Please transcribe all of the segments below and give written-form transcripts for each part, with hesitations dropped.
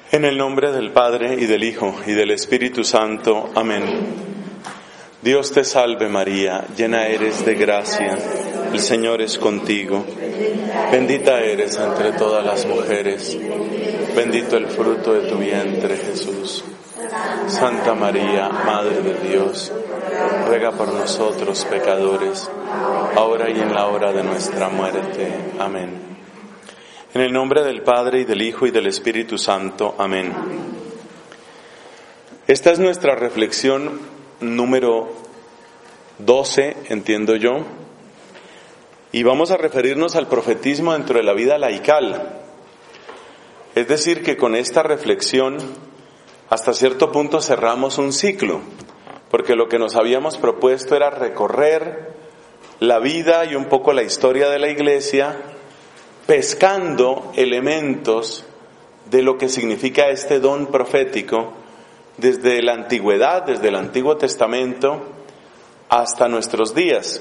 En el nombre del Padre, y del Hijo, y del Espíritu Santo. Amén. Dios te salve María, llena eres de gracia, el Señor es contigo. Bendita eres entre todas las mujeres, bendito el fruto de tu vientre, Jesús. Santa María, Madre de Dios, ruega por nosotros pecadores, ahora y en la hora de nuestra muerte. Amén. En el nombre del Padre, y del Hijo, y del Espíritu Santo. Amén. Esta es nuestra reflexión número 12, entiendo yo, y vamos a referirnos al profetismo dentro de la vida laical. Es decir, que con esta reflexión, hasta cierto punto cerramos un ciclo, porque lo que nos habíamos propuesto era recorrer la vida y un poco la historia de la Iglesia, pescando elementos de lo que significa este don profético desde la antigüedad, desde el Antiguo Testamento hasta nuestros días.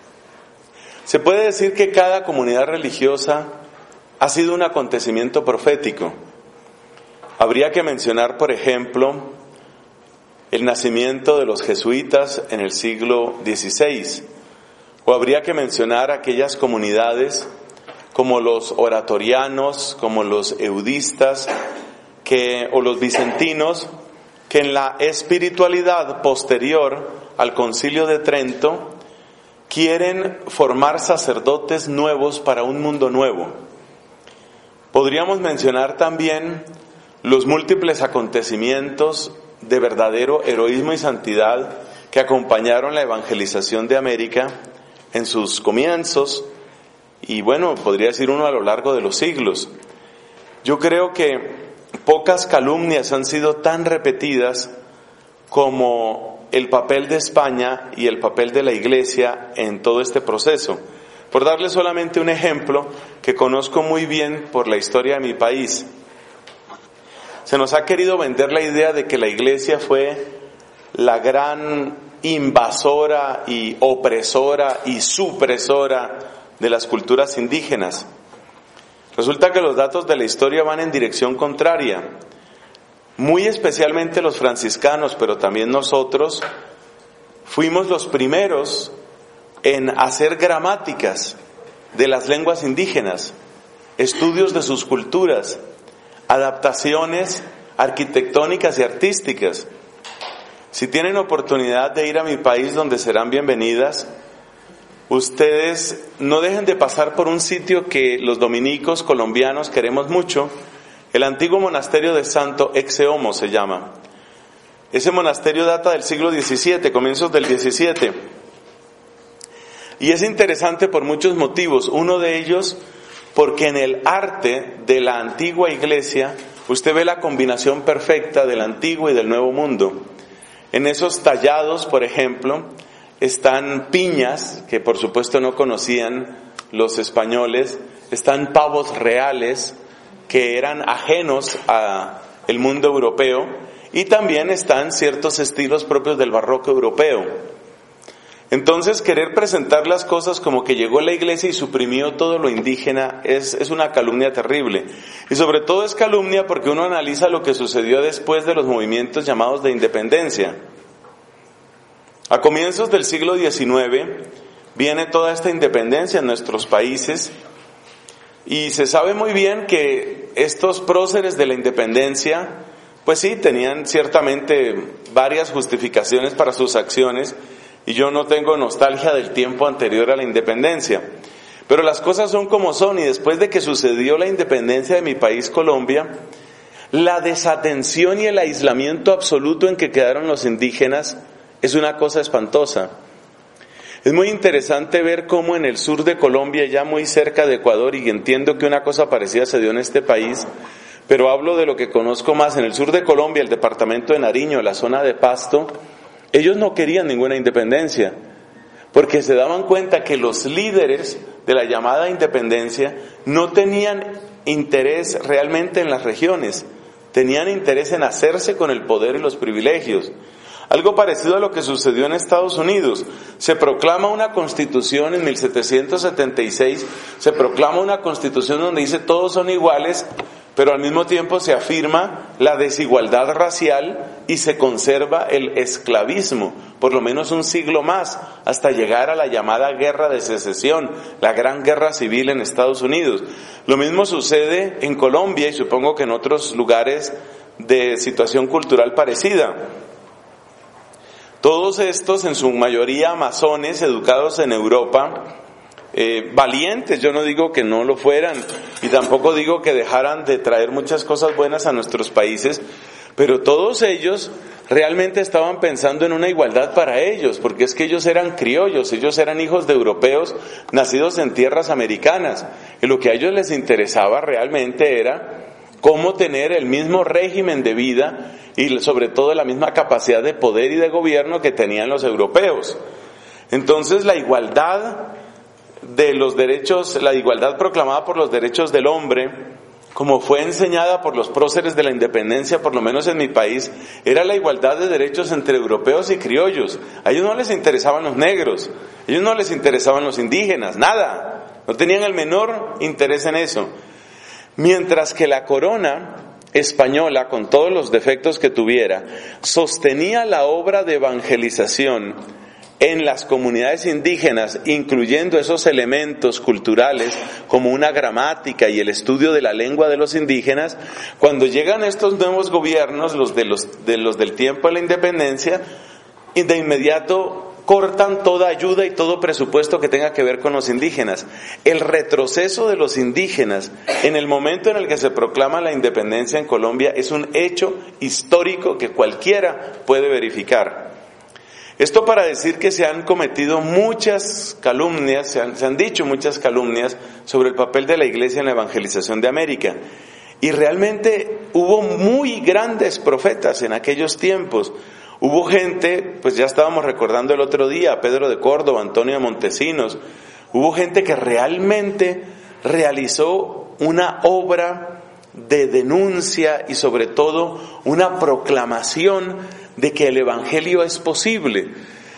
Se puede decir que cada comunidad religiosa ha sido un acontecimiento profético. Habría que mencionar, por ejemplo, el nacimiento de los jesuitas en el siglo XVI, o habría que mencionar aquellas comunidades como los oratorianos, como los eudistas, o los vicentinos, que en la espiritualidad posterior al Concilio de Trento quieren formar sacerdotes nuevos para un mundo nuevo. Podríamos mencionar también los múltiples acontecimientos de verdadero heroísmo y santidad que acompañaron la evangelización de América en sus comienzos, y bueno, podría decir uno a lo largo de los siglos. Yo creo que pocas calumnias han sido tan repetidas como el papel de España y el papel de la Iglesia en todo este proceso. Por darle solamente un ejemplo que conozco muy bien por la historia de mi país. Se nos ha querido vender la idea de que la Iglesia fue la gran invasora y opresora y supresora de las culturas indígenas. Resulta que los datos de la historia van en dirección contraria. Muy especialmente los franciscanos, pero también nosotros, fuimos los primeros en hacer gramáticas de las lenguas indígenas, estudios de sus culturas, adaptaciones arquitectónicas y artísticas. Si tienen oportunidad de ir a mi país, donde serán bienvenidas, ustedes no dejen de pasar por un sitio que los dominicos colombianos queremos mucho. El antiguo monasterio de Santo Exeomo se llama. Ese monasterio data del siglo XVII, comienzos del XVII. Y es interesante por muchos motivos. Uno de ellos, porque en el arte de la antigua iglesia, usted ve la combinación perfecta del antiguo y del nuevo mundo. En esos tallados, por ejemplo, están piñas, que por supuesto no conocían los españoles, están pavos reales, que eran ajenos al mundo europeo, y también están ciertos estilos propios del barroco europeo. Entonces, querer presentar las cosas como que llegó la Iglesia y suprimió todo lo indígena es una calumnia terrible. Y sobre todo es calumnia porque uno analiza lo que sucedió después de los movimientos llamados de independencia. A comienzos del siglo XIX viene toda esta independencia en nuestros países, y se sabe muy bien que estos próceres de la independencia, pues sí, tenían ciertamente varias justificaciones para sus acciones, y yo no tengo nostalgia del tiempo anterior a la independencia. Pero las cosas son como son, y después de que sucedió la independencia de mi país, Colombia, la desatención y el aislamiento absoluto en que quedaron los indígenas es una cosa espantosa. Es muy interesante ver cómo en el sur de Colombia, ya muy cerca de Ecuador, y entiendo que una cosa parecida se dio en este país, pero hablo de lo que conozco más. En el sur de Colombia, el departamento de Nariño, la zona de Pasto, ellos no querían ninguna independencia, porque se daban cuenta que los líderes de la llamada independencia no tenían interés realmente en las regiones, tenían interés en hacerse con el poder y los privilegios. Algo parecido a lo que sucedió en Estados Unidos. Se proclama una constitución en 1776, se proclama una constitución donde dice todos son iguales, pero al mismo tiempo se afirma la desigualdad racial y se conserva el esclavismo, por lo menos un siglo más, hasta llegar a la llamada Guerra de Secesión, la Gran Guerra Civil en Estados Unidos. Lo mismo sucede en Colombia y supongo que en otros lugares de situación cultural parecida. Todos estos, en su mayoría masones, educados en Europa, valientes, yo no digo que no lo fueran, y tampoco digo que dejaran de traer muchas cosas buenas a nuestros países, pero todos ellos realmente estaban pensando en una igualdad para ellos, porque es que ellos eran criollos, ellos eran hijos de europeos nacidos en tierras americanas, y lo que a ellos les interesaba realmente era cómo tener el mismo régimen de vida y sobre todo la misma capacidad de poder y de gobierno que tenían los europeos. Entonces la igualdad de los derechos, la igualdad proclamada por los derechos del hombre, como fue enseñada por los próceres de la independencia, por lo menos en mi país, era la igualdad de derechos entre europeos y criollos. A ellos no les interesaban los negros, a ellos no les interesaban los indígenas, nada, no tenían el menor interés en eso. Mientras que la corona española, con todos los defectos que tuviera, sostenía la obra de evangelización en las comunidades indígenas, incluyendo esos elementos culturales como una gramática y el estudio de la lengua de los indígenas. Cuando llegan estos nuevos gobiernos, los del tiempo de la independencia, y de inmediato cortan toda ayuda y todo presupuesto que tenga que ver con los indígenas. El retroceso de los indígenas en el momento en el que se proclama la independencia en Colombia es un hecho histórico que cualquiera puede verificar. Esto para decir que se han cometido muchas calumnias, se han dicho muchas calumnias sobre el papel de la Iglesia en la evangelización de América. Y realmente hubo muy grandes profetas en aquellos tiempos. Hubo gente, pues ya estábamos recordando el otro día, Pedro de Córdoba, Antonio de Montesinos. Hubo gente que realmente realizó una obra de denuncia y sobre todo una proclamación de que el Evangelio es posible.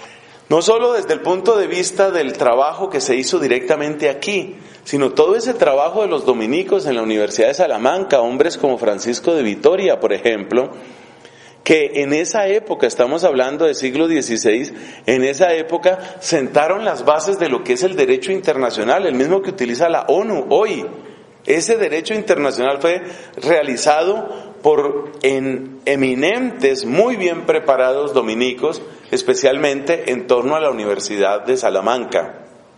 No solo desde el punto de vista del trabajo que se hizo directamente aquí, sino todo ese trabajo de los dominicos en la Universidad de Salamanca, hombres como Francisco de Vitoria, por ejemplo, que en esa época, estamos hablando del siglo XVI, en esa época sentaron las bases de lo que es el derecho internacional, el mismo que utiliza la ONU hoy. Ese derecho internacional fue realizado por eminentes, muy bien preparados dominicos, especialmente en torno a la Universidad de Salamanca.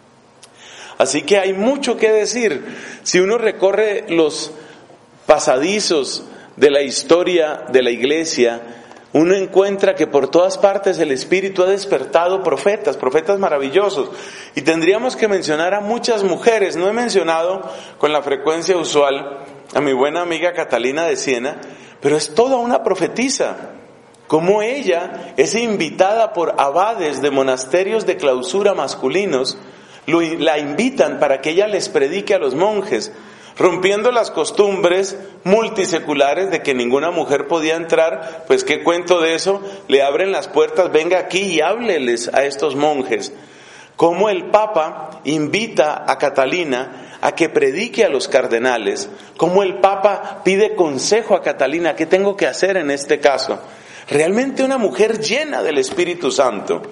Así que hay mucho que decir. Si uno recorre los pasadizos de la historia de la Iglesia, uno encuentra que por todas partes el Espíritu ha despertado profetas maravillosos. Y tendríamos que mencionar a muchas mujeres. No he mencionado con la frecuencia usual a mi buena amiga Catalina de Siena, pero es toda una profetisa. Como ella es invitada por abades de monasterios de clausura masculinos, la invitan para que ella les predique a los monjes, rompiendo las costumbres multiseculares de que ninguna mujer podía entrar. Pues qué cuento de eso, le abren las puertas, venga aquí y hábleles a estos monjes. Como el Papa invita a Catalina a que predique a los cardenales, como el Papa pide consejo a Catalina, ¿qué tengo que hacer en este caso? Realmente una mujer llena del Espíritu Santo.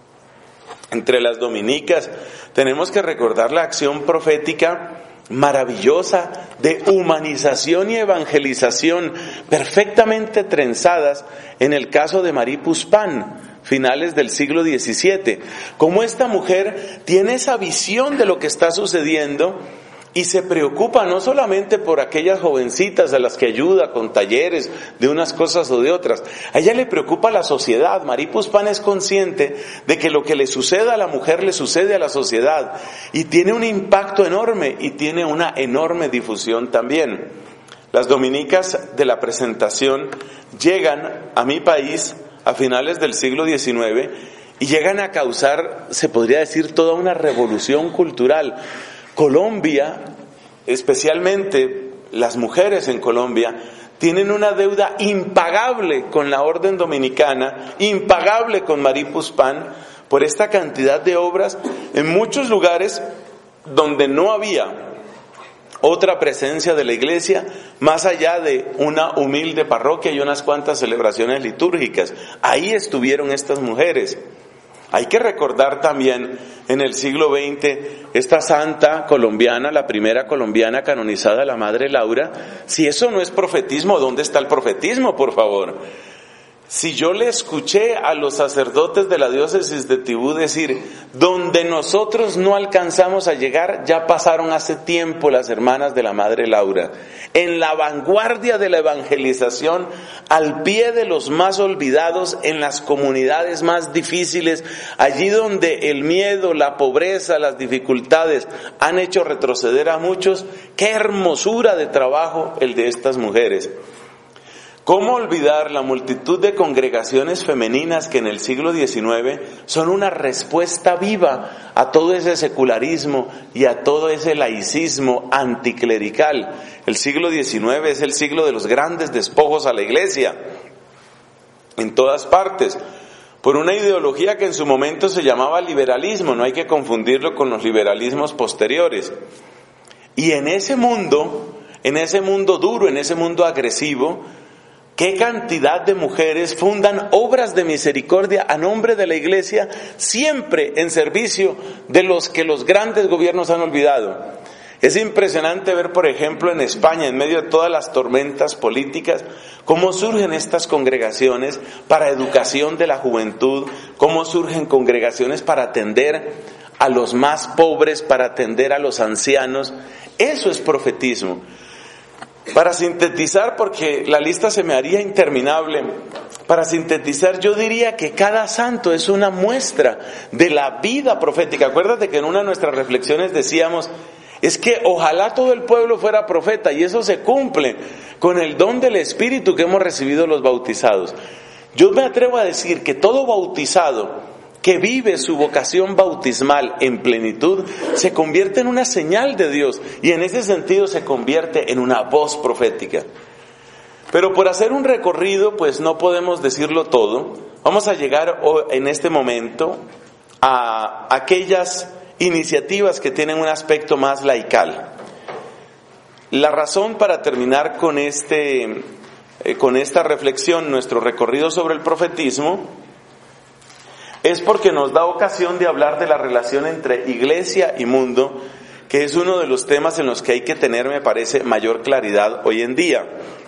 Entre las dominicas tenemos que recordar la acción profética maravillosa de humanización y evangelización perfectamente trenzadas en el caso de Marie Puspán, finales del siglo XVII. Como esta mujer tiene esa visión de lo que está sucediendo y se preocupa no solamente por aquellas jovencitas a las que ayuda con talleres de unas cosas o de otras. A ella le preocupa la sociedad. Marie Puspán es consciente de que lo que le suceda a la mujer le sucede a la sociedad. Y tiene un impacto enorme y tiene una enorme difusión también. Las dominicas de la Presentación llegan a mi país a finales del siglo XIX y llegan a causar, se podría decir, toda una revolución cultural. Colombia, especialmente las mujeres en Colombia, tienen una deuda impagable con la orden dominicana, impagable con Marie Puspán, por esta cantidad de obras en muchos lugares donde no había otra presencia de la iglesia, más allá de una humilde parroquia y unas cuantas celebraciones litúrgicas. Ahí estuvieron estas mujeres. Hay que recordar también en el siglo XX esta santa colombiana, la primera colombiana canonizada, la Madre Laura. Si eso no es profetismo, ¿dónde está el profetismo, por favor? Si yo le escuché a los sacerdotes de la diócesis de Tibú decir, donde nosotros no alcanzamos a llegar, ya pasaron hace tiempo las hermanas de la Madre Laura, en la vanguardia de la evangelización, al pie de los más olvidados, en las comunidades más difíciles, allí donde el miedo, la pobreza, las dificultades han hecho retroceder a muchos. ¡Qué hermosura de trabajo el de estas mujeres! ¿Cómo olvidar la multitud de congregaciones femeninas que en el siglo XIX son una respuesta viva a todo ese secularismo y a todo ese laicismo anticlerical? El siglo XIX es el siglo de los grandes despojos a la iglesia, en todas partes, por una ideología que en su momento se llamaba liberalismo, no hay que confundirlo con los liberalismos posteriores. Y en ese mundo duro, en ese mundo agresivo, ¿qué cantidad de mujeres fundan obras de misericordia a nombre de la iglesia, siempre en servicio de los que los grandes gobiernos han olvidado? Es impresionante ver, por ejemplo, en España, en medio de todas las tormentas políticas, cómo surgen estas congregaciones para educación de la juventud, cómo surgen congregaciones para atender a los más pobres, para atender a los ancianos. Eso es profetismo. Para sintetizar, porque la lista se me haría interminable, para sintetizar yo diría que cada santo es una muestra de la vida profética. Acuérdate que en una de nuestras reflexiones decíamos, es que ojalá todo el pueblo fuera profeta, y eso se cumple con el don del Espíritu que hemos recibido los bautizados. Yo me atrevo a decir que todo bautizado que vive su vocación bautismal en plenitud, se convierte en una señal de Dios, y en ese sentido se convierte en una voz profética. Pero por hacer un recorrido, pues no podemos decirlo todo. Vamos a llegar en este momento a aquellas iniciativas que tienen un aspecto más laical. La razón para terminar con esta reflexión, nuestro recorrido sobre el profetismo, es porque nos da ocasión de hablar de la relación entre iglesia y mundo, que es uno de los temas en los que hay que tener, me parece, mayor claridad hoy en día.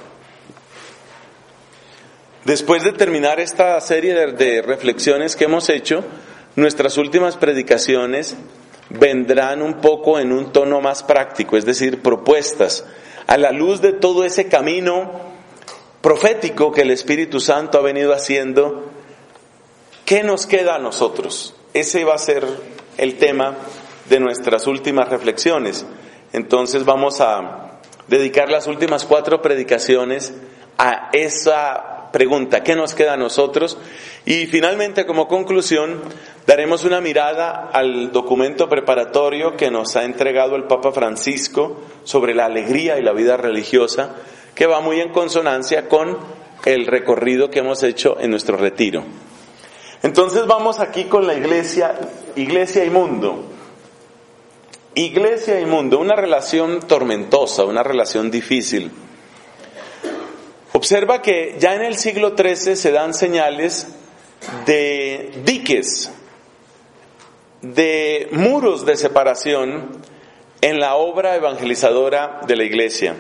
Después de terminar esta serie de reflexiones que hemos hecho, nuestras últimas predicaciones vendrán un poco en un tono más práctico, es decir, propuestas, a la luz de todo ese camino profético que el Espíritu Santo ha venido haciendo. ¿Qué nos queda a nosotros? Ese va a ser el tema de nuestras últimas reflexiones. Entonces vamos a dedicar las últimas 4 predicaciones a esa pregunta, ¿qué nos queda a nosotros? Y finalmente, como conclusión, daremos una mirada al documento preparatorio que nos ha entregado el Papa Francisco sobre la alegría y la vida religiosa, que va muy en consonancia con el recorrido que hemos hecho en nuestro retiro. Entonces vamos aquí con la iglesia y mundo. Iglesia y mundo, una relación tormentosa, una relación difícil. Observa que ya en el siglo XIII se dan señales de diques, de muros de separación en la obra evangelizadora de la iglesia.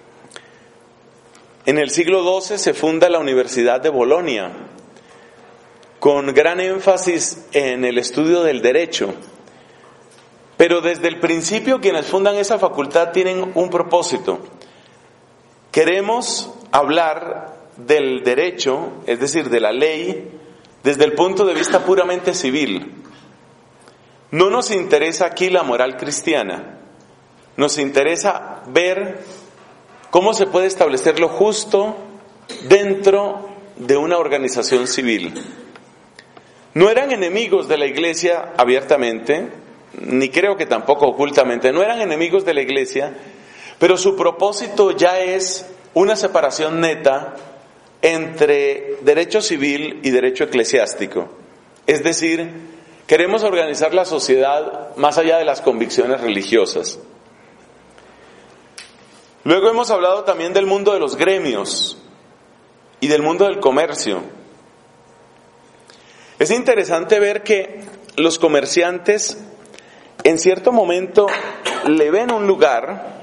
En el siglo XII se funda la Universidad de Bolonia, con gran énfasis en el estudio del derecho. Pero desde el principio quienes fundan esa facultad tienen un propósito. Queremos hablar del derecho, es decir, de la ley, desde el punto de vista puramente civil. No nos interesa aquí la moral cristiana. Nos interesa ver cómo se puede establecer lo justo dentro de una organización civil. No eran enemigos de la iglesia abiertamente, ni creo que tampoco ocultamente, no eran enemigos de la iglesia, pero su propósito ya es una separación neta entre derecho civil y derecho eclesiástico. Es decir, queremos organizar la sociedad más allá de las convicciones religiosas. Luego hemos hablado también del mundo de los gremios y del mundo del comercio. Es interesante ver que los comerciantes en cierto momento le ven un lugar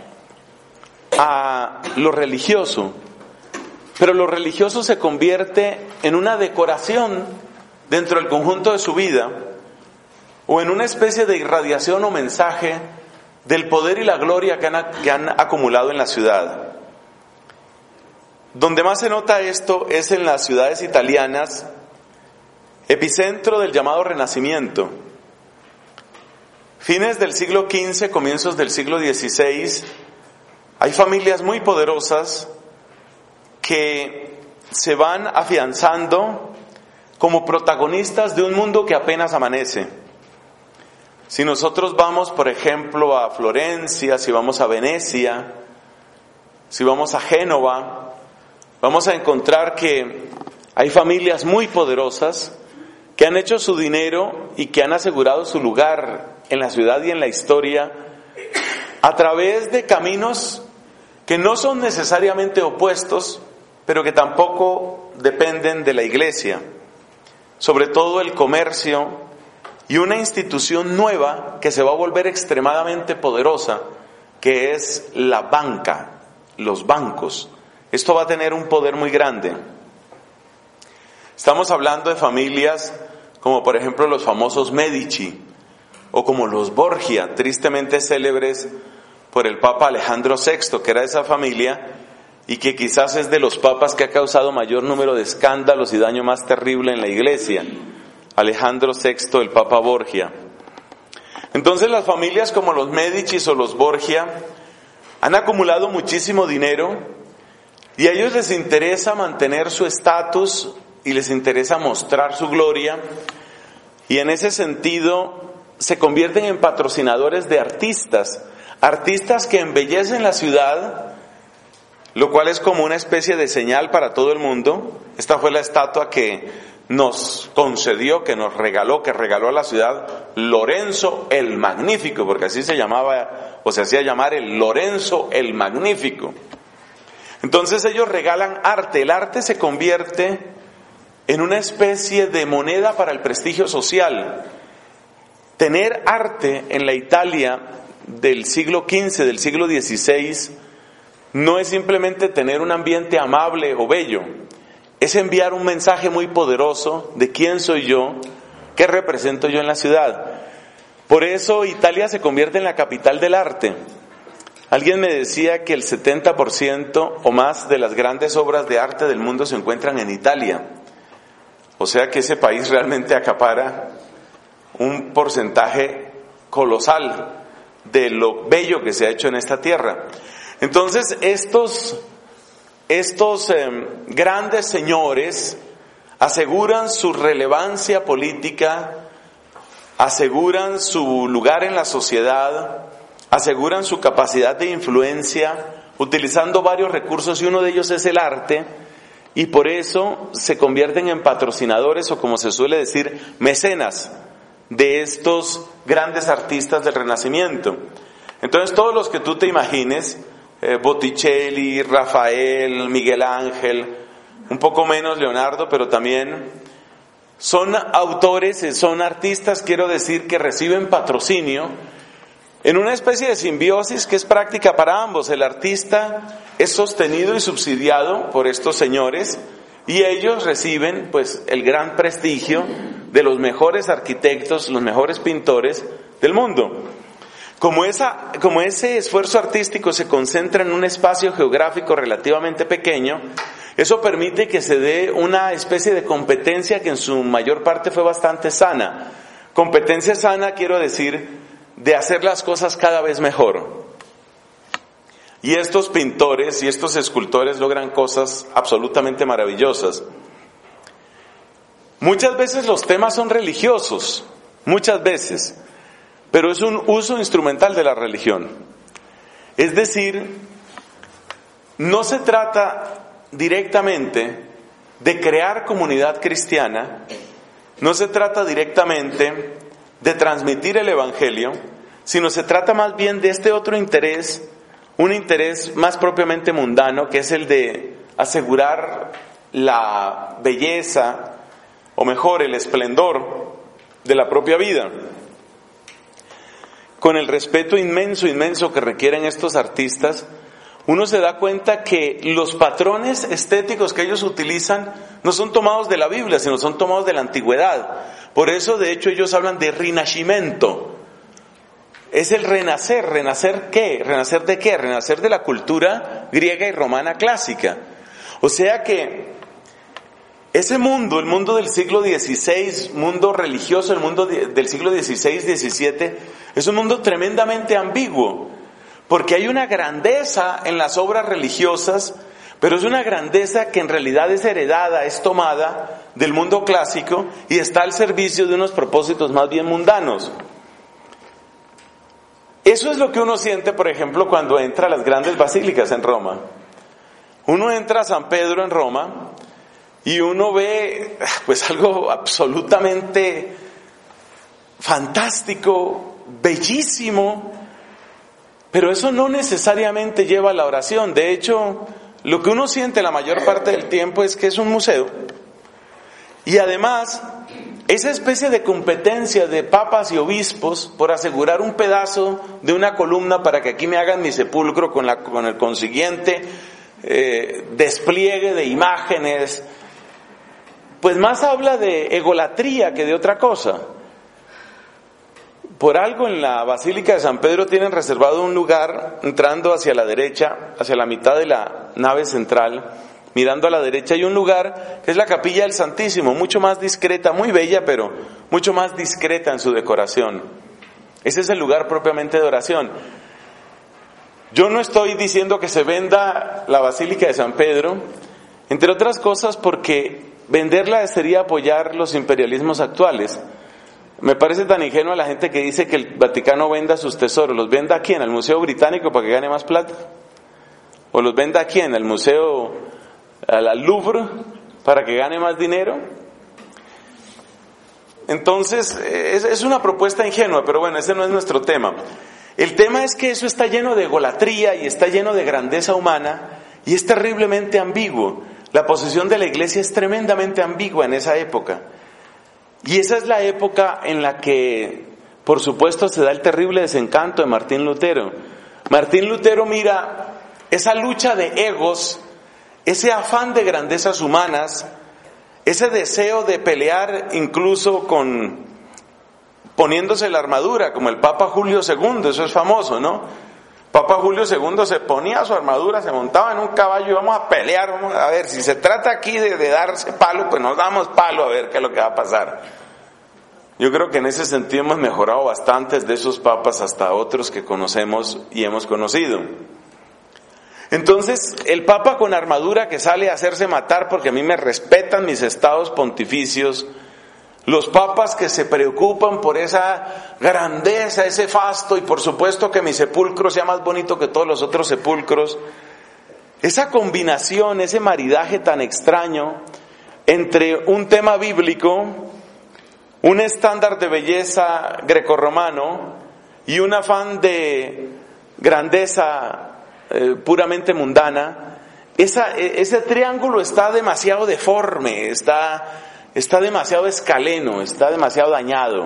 a lo religioso, pero lo religioso se convierte en una decoración dentro del conjunto de su vida, o en una especie de irradiación o mensaje del poder y la gloria que han acumulado en la ciudad. Donde más se nota esto es en las ciudades italianas, epicentro del llamado Renacimiento. Fines del siglo XV, comienzos del siglo XVI, hay familias muy poderosas que se van afianzando como protagonistas de un mundo que apenas amanece. Si nosotros vamos, por ejemplo, a Florencia, si vamos a Venecia, si vamos a Génova, vamos a encontrar que hay familias muy poderosas que han hecho su dinero y que han asegurado su lugar en la ciudad y en la historia a través de caminos que no son necesariamente opuestos, pero que tampoco dependen de la iglesia. Sobre todo el comercio y una institución nueva que se va a volver extremadamente poderosa, que es la banca, los bancos. Esto va a tener un poder muy grande. Estamos hablando de familias como por ejemplo los famosos Medici o como los Borgia, tristemente célebres por el Papa Alejandro VI, que era de esa familia y que quizás es de los papas que ha causado mayor número de escándalos y daño más terrible en la iglesia. Alejandro VI, el Papa Borgia. Entonces las familias como los Medici o los Borgia han acumulado muchísimo dinero y a ellos les interesa mantener su estatus y les interesa mostrar su gloria, y en ese sentido se convierten en patrocinadores de artistas que embellecen la ciudad, lo cual es como una especie de señal para todo el mundo. Esta fue la estatua que nos concedió, que regaló a la ciudad Lorenzo el Magnífico, porque así se llamaba, o se hacía llamar el Lorenzo el Magnífico. Entonces ellos regalan arte, el arte se convierte en una especie de moneda para el prestigio social. Tener arte en la Italia del siglo XV, del siglo XVI, no es simplemente tener un ambiente amable o bello, es enviar un mensaje muy poderoso de quién soy yo, qué represento yo en la ciudad. Por eso Italia se convierte en la capital del arte. Alguien me decía que el 70% o más de las grandes obras de arte del mundo se encuentran en Italia. O sea que ese país realmente acapara un porcentaje colosal de lo bello que se ha hecho en esta tierra. Entonces estos grandes señores aseguran su relevancia política, aseguran su lugar en la sociedad, aseguran su capacidad de influencia, utilizando varios recursos, y uno de ellos es el arte, y por eso se convierten en patrocinadores, o como se suele decir, mecenas de estos grandes artistas del Renacimiento. Entonces todos los que tú te imagines, Botticelli, Rafael, Miguel Ángel, un poco menos Leonardo, pero también son autores, son artistas, quiero decir, que reciben patrocinio en una especie de simbiosis que es práctica para ambos. El artista es sostenido y subsidiado por estos señores y ellos reciben pues el gran prestigio de los mejores arquitectos, los mejores pintores del mundo. Como ese esfuerzo artístico se concentra en un espacio geográfico relativamente pequeño, eso permite que se dé una especie de competencia que en su mayor parte fue bastante sana. Competencia sana quiero decir de hacer las cosas cada vez mejor. Y estos pintores y estos escultores logran cosas absolutamente maravillosas. Muchas veces los temas son religiosos, muchas veces, pero es un uso instrumental de la religión. Es decir, no se trata directamente de crear comunidad cristiana, no se trata directamente de transmitir el Evangelio, sino se trata más bien de este otro interés un interés más propiamente mundano, que es el de asegurar la belleza, o mejor, el esplendor de la propia vida, con el respeto inmenso que requieren estos artistas. Uno se da cuenta que los patrones estéticos que ellos utilizan no son tomados de la Biblia, sino son tomados de la antigüedad. Por eso, de hecho, ellos hablan de rinascimento. Es el renacer. ¿Renacer qué? ¿Renacer de qué? Renacer de la cultura griega y romana clásica. O sea que ese mundo, el mundo del siglo XVI, mundo religioso, el mundo del siglo XVI-XVII, es un mundo tremendamente ambiguo. Porque hay una grandeza en las obras religiosas, pero es una grandeza que en realidad es heredada, es tomada del mundo clásico y está al servicio de unos propósitos más bien mundanos. Eso es lo que uno siente, por ejemplo, cuando entra a las grandes basílicas en Roma. Uno entra a San Pedro en Roma y uno ve pues algo absolutamente fantástico, bellísimo. Pero eso no necesariamente lleva a la oración. De hecho, lo que uno siente la mayor parte del tiempo es que es un museo. Y además, esa especie de competencia de papas y obispos por asegurar un pedazo de una columna para que aquí me hagan mi sepulcro con el consiguiente despliegue de imágenes, pues más habla de egolatría que de otra cosa. Por algo en la Basílica de San Pedro tienen reservado un lugar entrando hacia la derecha, hacia la mitad de la nave central, mirando a la derecha hay un lugar que es la Capilla del Santísimo, mucho más discreta, muy bella, pero mucho más discreta en su decoración. Ese es el lugar propiamente de oración. Yo no estoy diciendo que se venda la Basílica de San Pedro, entre otras cosas porque venderla sería apoyar los imperialismos actuales. Me parece tan ingenuo a la gente que dice que el Vaticano venda sus tesoros. ¿Los venda a quién? ¿Al Museo Británico para que gane más plata? ¿O los venda a quién? ¿Al Museo, al Louvre para que gane más dinero? Entonces, es una propuesta ingenua, pero bueno, ese no es nuestro tema. El tema es que eso está lleno de egolatría y está lleno de grandeza humana y es terriblemente ambiguo. La posición de la Iglesia es tremendamente ambigua en esa época. Y esa es la época en la que, por supuesto, se da el terrible desencanto de Martín Lutero. Martín Lutero mira esa lucha de egos, ese afán de grandezas humanas, ese deseo de pelear incluso poniéndose la armadura, como el Papa Julio II, eso es famoso, ¿no? Papa Julio II se ponía su armadura, se montaba en un caballo y vamos a pelear, vamos a ver, si se trata aquí de darse palo, pues nos damos palo a ver qué es lo que va a pasar. Yo creo que en ese sentido hemos mejorado bastantes de esos papas hasta otros que conocemos y hemos conocido. Entonces, el papa con armadura que sale a hacerse matar porque a mí me respetan mis estados pontificios, los papas que se preocupan por esa grandeza, ese fasto, y por supuesto que mi sepulcro sea más bonito que todos los otros sepulcros. Esa combinación, ese maridaje tan extraño entre un tema bíblico, un estándar de belleza grecorromano y un afán de grandeza puramente mundana, ese triángulo está demasiado deforme, está demasiado escaleno, está demasiado dañado.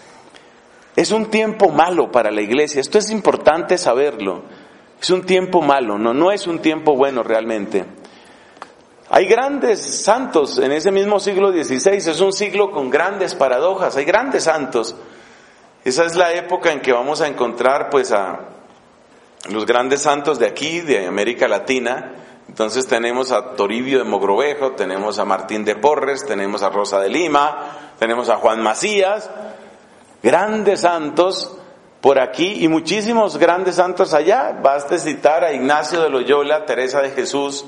Es un tiempo malo para la iglesia, esto es importante saberlo. Es un tiempo malo, no es un tiempo bueno realmente. Hay grandes santos en ese mismo siglo XVI, es un siglo con grandes paradojas, hay grandes santos. Esa es la época en que vamos a encontrar pues a los grandes santos de aquí, de América Latina. Entonces tenemos a Toribio de Mogrovejo, tenemos a Martín de Porres, tenemos a Rosa de Lima, tenemos a Juan Macías, grandes santos por aquí y muchísimos grandes santos allá. Basta citar a Ignacio de Loyola, Teresa de Jesús,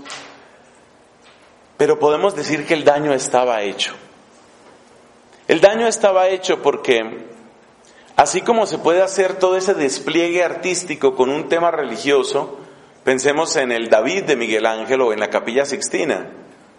pero podemos decir que el daño estaba hecho. El daño estaba hecho porque así como se puede hacer todo ese despliegue artístico con un tema religioso, pensemos en el David de Miguel Ángel o en la Capilla Sixtina.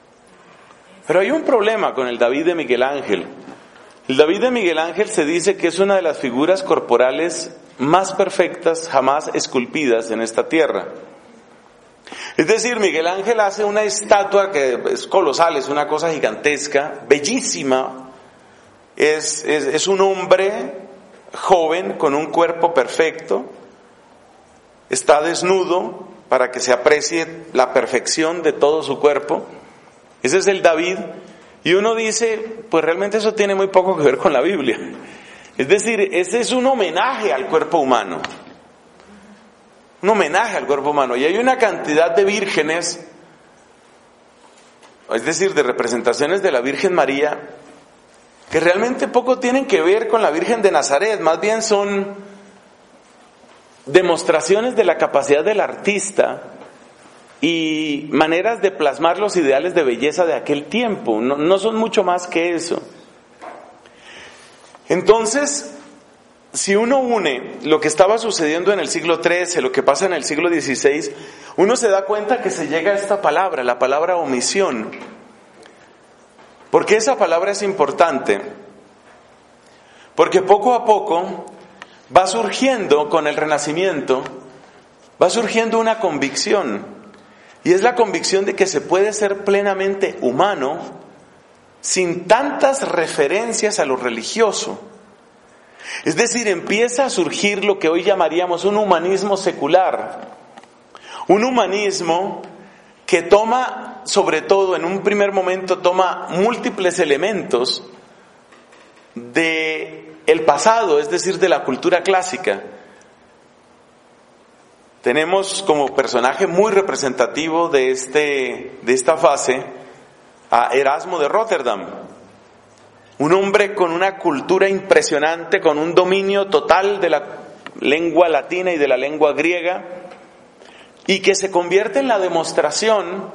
Pero hay un problema con el David de Miguel Ángel. El David de Miguel Ángel se dice que es una de las figuras corporales más perfectas jamás esculpidas en esta tierra. Es decir, Miguel Ángel hace una estatua que es colosal, es una cosa gigantesca, bellísima. Es un hombre joven con un cuerpo perfecto, está desnudo para que se aprecie la perfección de todo su cuerpo. Ese es el David, y uno dice, pues realmente eso tiene muy poco que ver con la Biblia. Es decir, ese es un homenaje al cuerpo humano. Un homenaje al cuerpo humano. Y hay una cantidad de vírgenes, es decir, de representaciones de la Virgen María, que realmente poco tienen que ver con la Virgen de Nazaret, más bien son demostraciones de la capacidad del artista y maneras de plasmar los ideales de belleza de aquel tiempo. No son mucho más que eso. Entonces, si uno une lo que estaba sucediendo en el siglo XIII, lo que pasa en el siglo XVI, uno se da cuenta que se llega a esta palabra, la palabra omisión. ¿Por qué esa palabra es importante? Porque poco a poco va surgiendo con el Renacimiento, va surgiendo una convicción, y es la convicción de que se puede ser plenamente humano sin tantas referencias a lo religioso. Es decir, empieza a surgir lo que hoy llamaríamos un humanismo secular, un humanismo que toma, sobre todo en un primer momento, toma múltiples elementos de el pasado, es decir, de la cultura clásica. Tenemos como personaje muy representativo de esta fase a Erasmo de Róterdam, un hombre con una cultura impresionante, con un dominio total de la lengua latina y de la lengua griega, y que se convierte en la demostración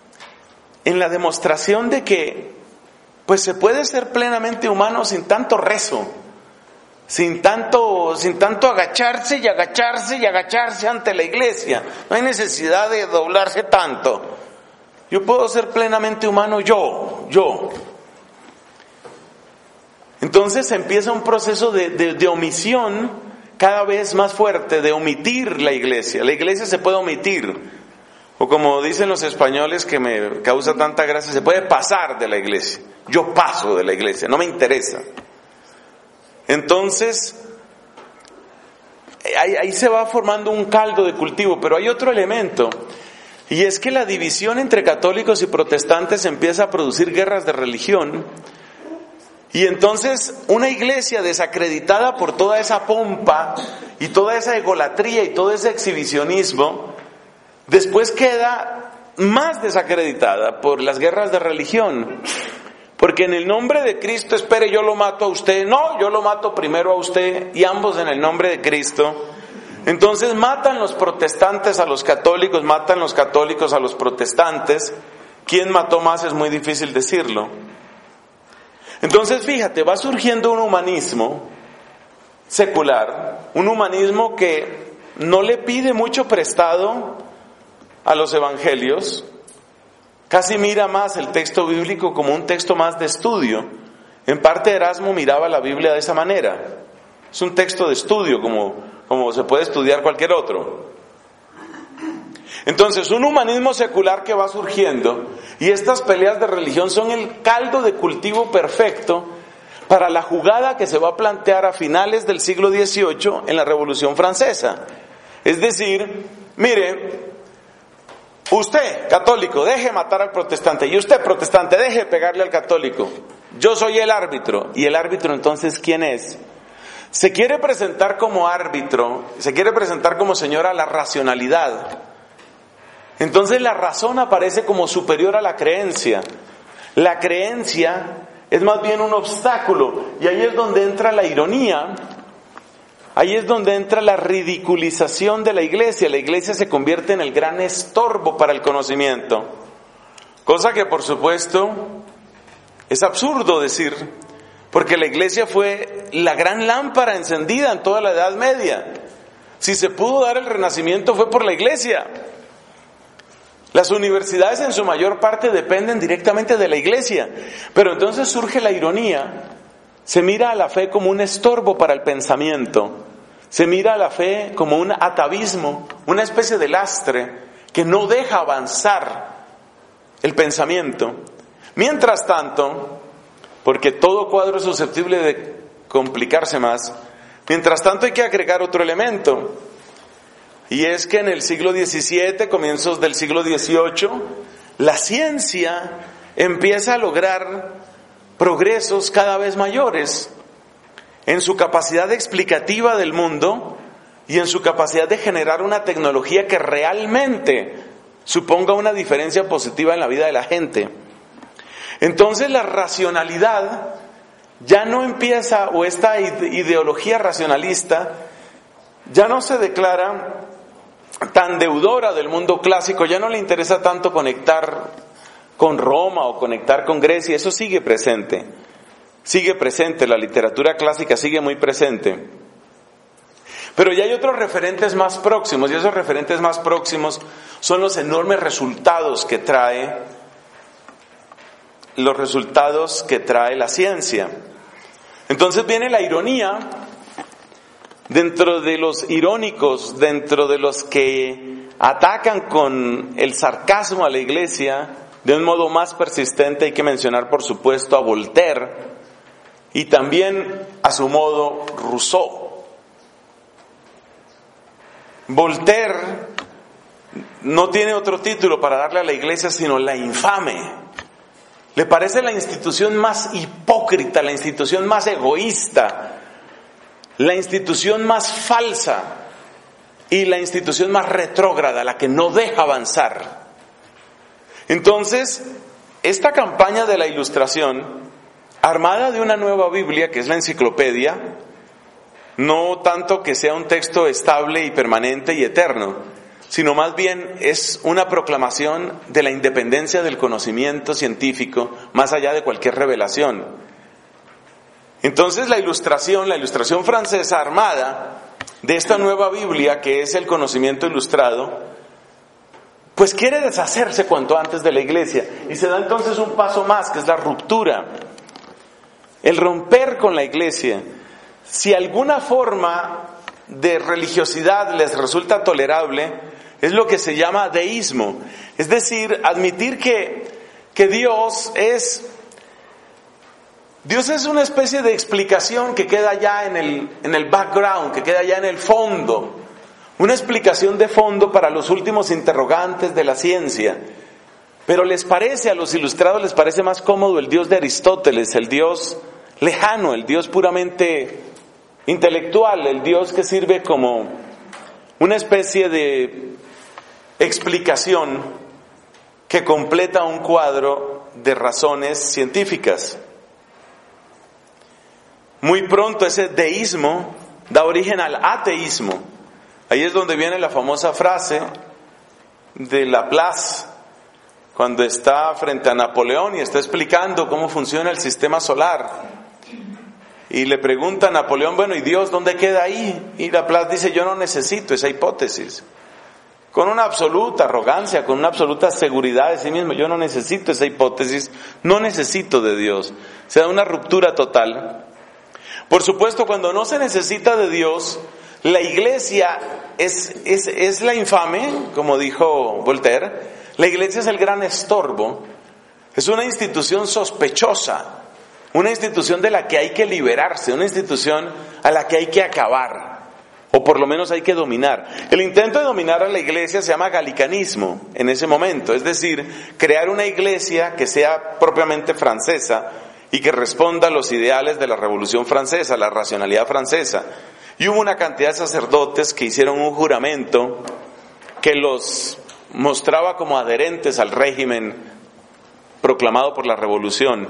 de que pues se puede ser plenamente humano sin tanto rezo, sin tanto agacharse y agacharse y agacharse ante la iglesia. No hay necesidad de doblarse tanto. Yo puedo ser plenamente humano yo. Entonces empieza un proceso de omisión cada vez más fuerte, de omitir la iglesia. La iglesia se puede omitir, o como dicen los españoles, que me causa tanta gracia, se puede pasar de la iglesia. Yo paso de la iglesia, no me interesa. Entonces, ahí se va formando un caldo de cultivo, pero hay otro elemento, y es que la división entre católicos y protestantes empieza a producir guerras de religión. Y entonces una iglesia desacreditada por toda esa pompa y toda esa egolatría y todo ese exhibicionismo, después queda más desacreditada por las guerras de religión. Porque en el nombre de Cristo, espere, yo lo mato a usted. No, yo lo mato primero a usted, y ambos en el nombre de Cristo. Entonces matan los protestantes a los católicos, matan los católicos a los protestantes. ¿Quién mató más? Es muy difícil decirlo. Entonces, fíjate, va surgiendo un humanismo secular, un humanismo que no le pide mucho prestado a los evangelios, casi mira más el texto bíblico como un texto más de estudio. En parte Erasmo miraba la Biblia de esa manera. Es un texto de estudio como se puede estudiar cualquier otro. Entonces, un humanismo secular que va surgiendo, y estas peleas de religión son el caldo de cultivo perfecto para la jugada que se va a plantear a finales del siglo XVIII en la Revolución Francesa. Es decir, mire, usted, católico, deje matar al protestante, y usted, protestante, deje pegarle al católico. Yo soy el árbitro. ¿Y el árbitro entonces quién es? Se quiere presentar como árbitro, se quiere presentar como señor a la racionalidad. Entonces la razón aparece como superior a la creencia. La creencia es más bien un obstáculo, y ahí es donde entra la ironía, ahí es donde entra la ridiculización de la iglesia. La iglesia se convierte en el gran estorbo para el conocimiento, cosa que por supuesto es absurdo decir, porque la iglesia fue la gran lámpara encendida en toda la Edad Media. Si se pudo dar el Renacimiento fue por la iglesia. Las universidades en su mayor parte dependen directamente de la iglesia, pero entonces surge la ironía, se mira a la fe como un estorbo para el pensamiento. Se mira a la fe como un atavismo, una especie de lastre que no deja avanzar el pensamiento. Mientras tanto, porque todo cuadro es susceptible de complicarse más, mientras tanto hay que agregar otro elemento. Y es que en el siglo XVII, comienzos del siglo XVIII, la ciencia empieza a lograr progresos cada vez mayores en su capacidad explicativa del mundo y en su capacidad de generar una tecnología que realmente suponga una diferencia positiva en la vida de la gente. Entonces la racionalidad ya no empieza, o esta ideología racionalista ya no se declara tan deudora del mundo clásico, ya no le interesa tanto conectar con Roma o conectar con Grecia. Eso sigue presente, la literatura clásica sigue muy presente. Pero ya hay otros referentes más próximos, y esos referentes más próximos son los enormes resultados que trae la ciencia. Entonces viene la ironía. Dentro de los irónicos, dentro de los que atacan con el sarcasmo a la Iglesia, de un modo más persistente hay que mencionar, por supuesto, a Voltaire y también, a su modo, Rousseau. Voltaire no tiene otro título para darle a la Iglesia sino la infame. Le parece la institución más hipócrita, la institución más egoísta, la institución más falsa y la institución más retrógrada, la que no deja avanzar. Entonces, esta campaña de la Ilustración, armada de una nueva Biblia, que es la enciclopedia, no tanto que sea un texto estable y permanente y eterno, sino más bien es una proclamación de la independencia del conocimiento científico, más allá de cualquier revelación. Entonces la ilustración francesa armada de esta nueva Biblia, que es el conocimiento ilustrado, pues quiere deshacerse cuanto antes de la Iglesia. Y se da entonces un paso más, que es la ruptura. El romper con la Iglesia. Si alguna forma de religiosidad les resulta tolerable, es lo que se llama deísmo. Es decir, admitir que Dios es una especie de explicación que queda ya en el background, que queda ya en el fondo. Una explicación de fondo para los últimos interrogantes de la ciencia. Pero a los ilustrados les parece más cómodo el Dios de Aristóteles, el Dios lejano, el Dios puramente intelectual, el Dios que sirve como una especie de explicación que completa un cuadro de razones científicas. Muy pronto ese deísmo da origen al ateísmo. Ahí es donde viene la famosa frase de Laplace, cuando está frente a Napoleón y está explicando cómo funciona el sistema solar. Y le pregunta a Napoleón, bueno, ¿y Dios dónde queda ahí? Y Laplace dice, yo no necesito esa hipótesis. Con una absoluta arrogancia, con una absoluta seguridad de sí mismo, yo no necesito esa hipótesis, no necesito de Dios. Se da una ruptura total. Por supuesto, cuando no se necesita de Dios, la Iglesia es la infame, como dijo Voltaire. La Iglesia es el gran estorbo. Es una institución sospechosa, una institución de la que hay que liberarse, una institución a la que hay que acabar, o por lo menos hay que dominar. El intento de dominar a la Iglesia se llama galicanismo en ese momento, es decir, crear una Iglesia que sea propiamente francesa y que responda a los ideales de la Revolución Francesa, la racionalidad francesa. Y hubo una cantidad de sacerdotes que hicieron un juramento que los mostraba como adherentes al régimen proclamado por la Revolución.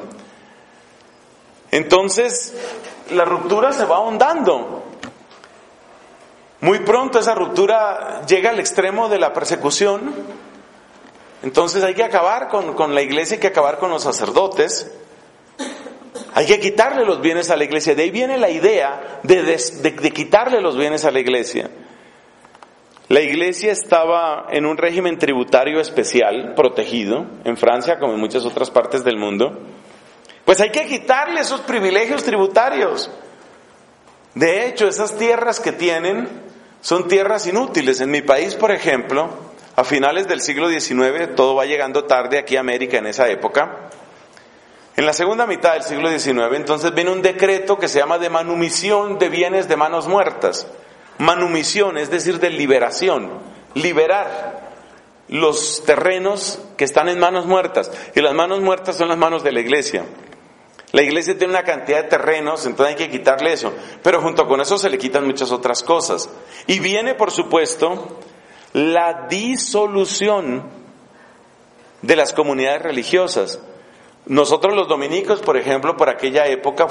Entonces, la ruptura se va ahondando. Muy pronto esa ruptura llega al extremo de la persecución. Entonces hay que acabar con la Iglesia, hay que acabar con los sacerdotes. Hay que quitarle los bienes a la Iglesia. De ahí viene la idea de quitarle los bienes a la Iglesia. La Iglesia estaba en un régimen tributario especial, protegido, en Francia como en muchas otras partes del mundo. Pues hay que quitarle esos privilegios tributarios. De hecho, esas tierras que tienen son tierras inútiles. En mi país, por ejemplo, a finales del siglo XIX, todo va llegando tarde aquí a América en esa época. En la segunda mitad del siglo XIX, entonces viene un decreto que se llama de manumisión de bienes de manos muertas. Manumisión, es decir, de liberación. Liberar los terrenos que están en manos muertas. Y las manos muertas son las manos de la iglesia. La iglesia tiene una cantidad de terrenos, entonces hay que quitarle eso. Pero junto con eso se le quitan muchas otras cosas. Y viene, por supuesto, la disolución de las comunidades religiosas. Nosotros los dominicos, por ejemplo, por aquella época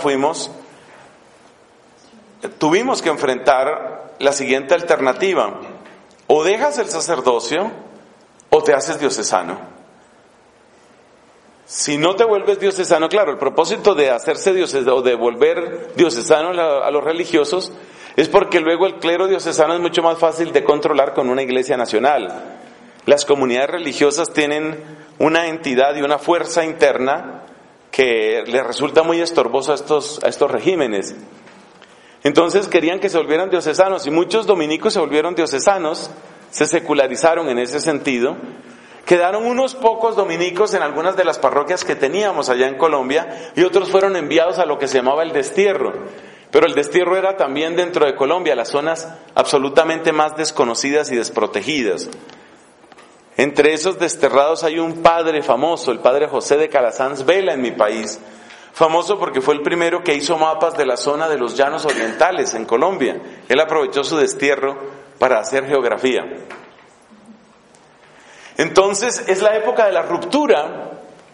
tuvimos que enfrentar la siguiente alternativa: o dejas el sacerdocio o te haces diocesano. Si no te vuelves diocesano, claro, el propósito de hacerse diocesano o de volver diocesano a los religiosos es porque luego el clero diocesano es mucho más fácil de controlar con una iglesia nacional. Las comunidades religiosas tienen una entidad y una fuerza interna que les resulta muy estorboso a estos regímenes. Entonces querían que se volvieran diocesanos y muchos dominicos se volvieron diocesanos, se secularizaron en ese sentido. Quedaron unos pocos dominicos en algunas de las parroquias que teníamos allá en Colombia y otros fueron enviados a lo que se llamaba el destierro. Pero el destierro era también dentro de Colombia, las zonas absolutamente más desconocidas y desprotegidas. Entre esos desterrados hay un padre famoso, el padre José de Calasanz Vela en mi país. Famoso porque fue el primero que hizo mapas de la zona de los llanos orientales en Colombia. Él aprovechó su destierro para hacer geografía. Entonces es la época de la ruptura.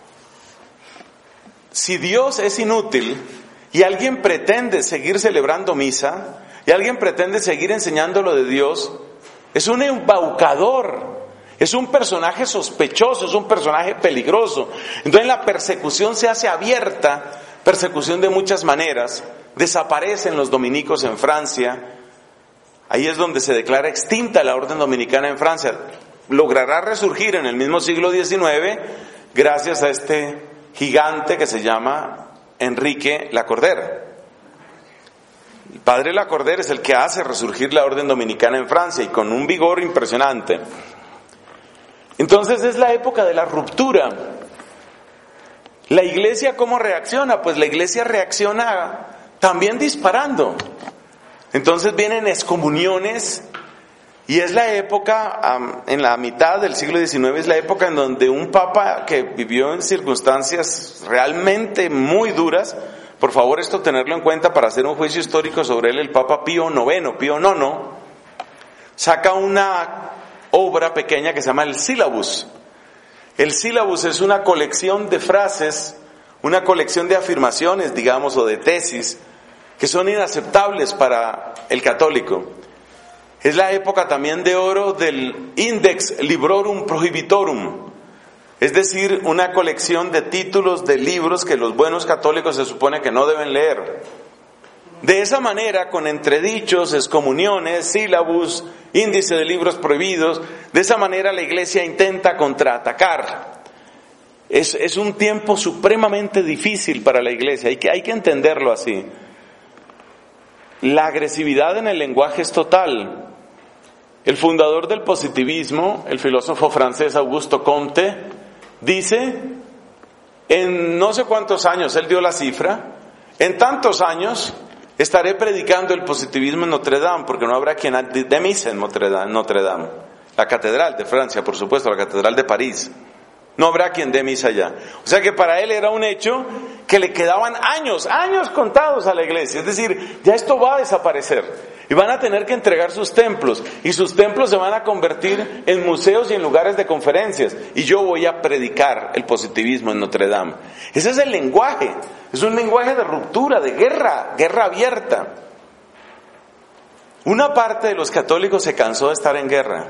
Si Dios es inútil y alguien pretende seguir celebrando misa y alguien pretende seguir enseñando lo de Dios, es un embaucador. Es un personaje sospechoso, es un personaje peligroso. Entonces la persecución se hace abierta, persecución de muchas maneras. Desaparecen los dominicos en Francia. Ahí es donde se declara extinta la orden dominicana en Francia. Logrará resurgir en el mismo siglo XIX gracias a este gigante que se llama Enrique Lacordaire. El padre Lacordaire es el que hace resurgir la orden dominicana en Francia y con un vigor impresionante. Entonces es la época de la ruptura. ¿La iglesia cómo reacciona? Pues la iglesia reacciona también disparando. Entonces vienen excomuniones y es la época, en la mitad del siglo XIX, es la época en donde un papa que vivió en circunstancias realmente muy duras, por favor esto tenerlo en cuenta para hacer un juicio histórico sobre él, el Papa Pío IX, saca una obra pequeña que se llama el Sílabus. El Sílabus es una colección de frases, una colección de afirmaciones, digamos, o de tesis, que son inaceptables para el católico. Es la época también de oro del Index Librorum Prohibitorum, es decir, una colección de títulos de libros que los buenos católicos se supone que no deben leer. De esa manera, con entredichos, excomuniones, sílabus, índice de libros prohibidos, de esa manera la iglesia intenta contraatacar. Es un tiempo supremamente difícil para la iglesia, hay que entenderlo así. La agresividad en el lenguaje es total. El fundador del positivismo, el filósofo francés Auguste Comte, dice, en no sé cuántos años, él dio la cifra, en tantos años estaré predicando el positivismo en Notre Dame, porque no habrá quien dé misa en Notre Dame, la catedral de Francia, por supuesto, la catedral de París. No habrá quien dé misa allá. O sea que para él era un hecho que le quedaban años contados a la iglesia. Es decir, ya esto va a desaparecer. Y van a tener que entregar sus templos. Y sus templos se van a convertir en museos y en lugares de conferencias. Y yo voy a predicar el positivismo en Notre Dame. Ese es el lenguaje. Es un lenguaje de ruptura, de guerra abierta. Una parte de los católicos se cansó de estar en guerra.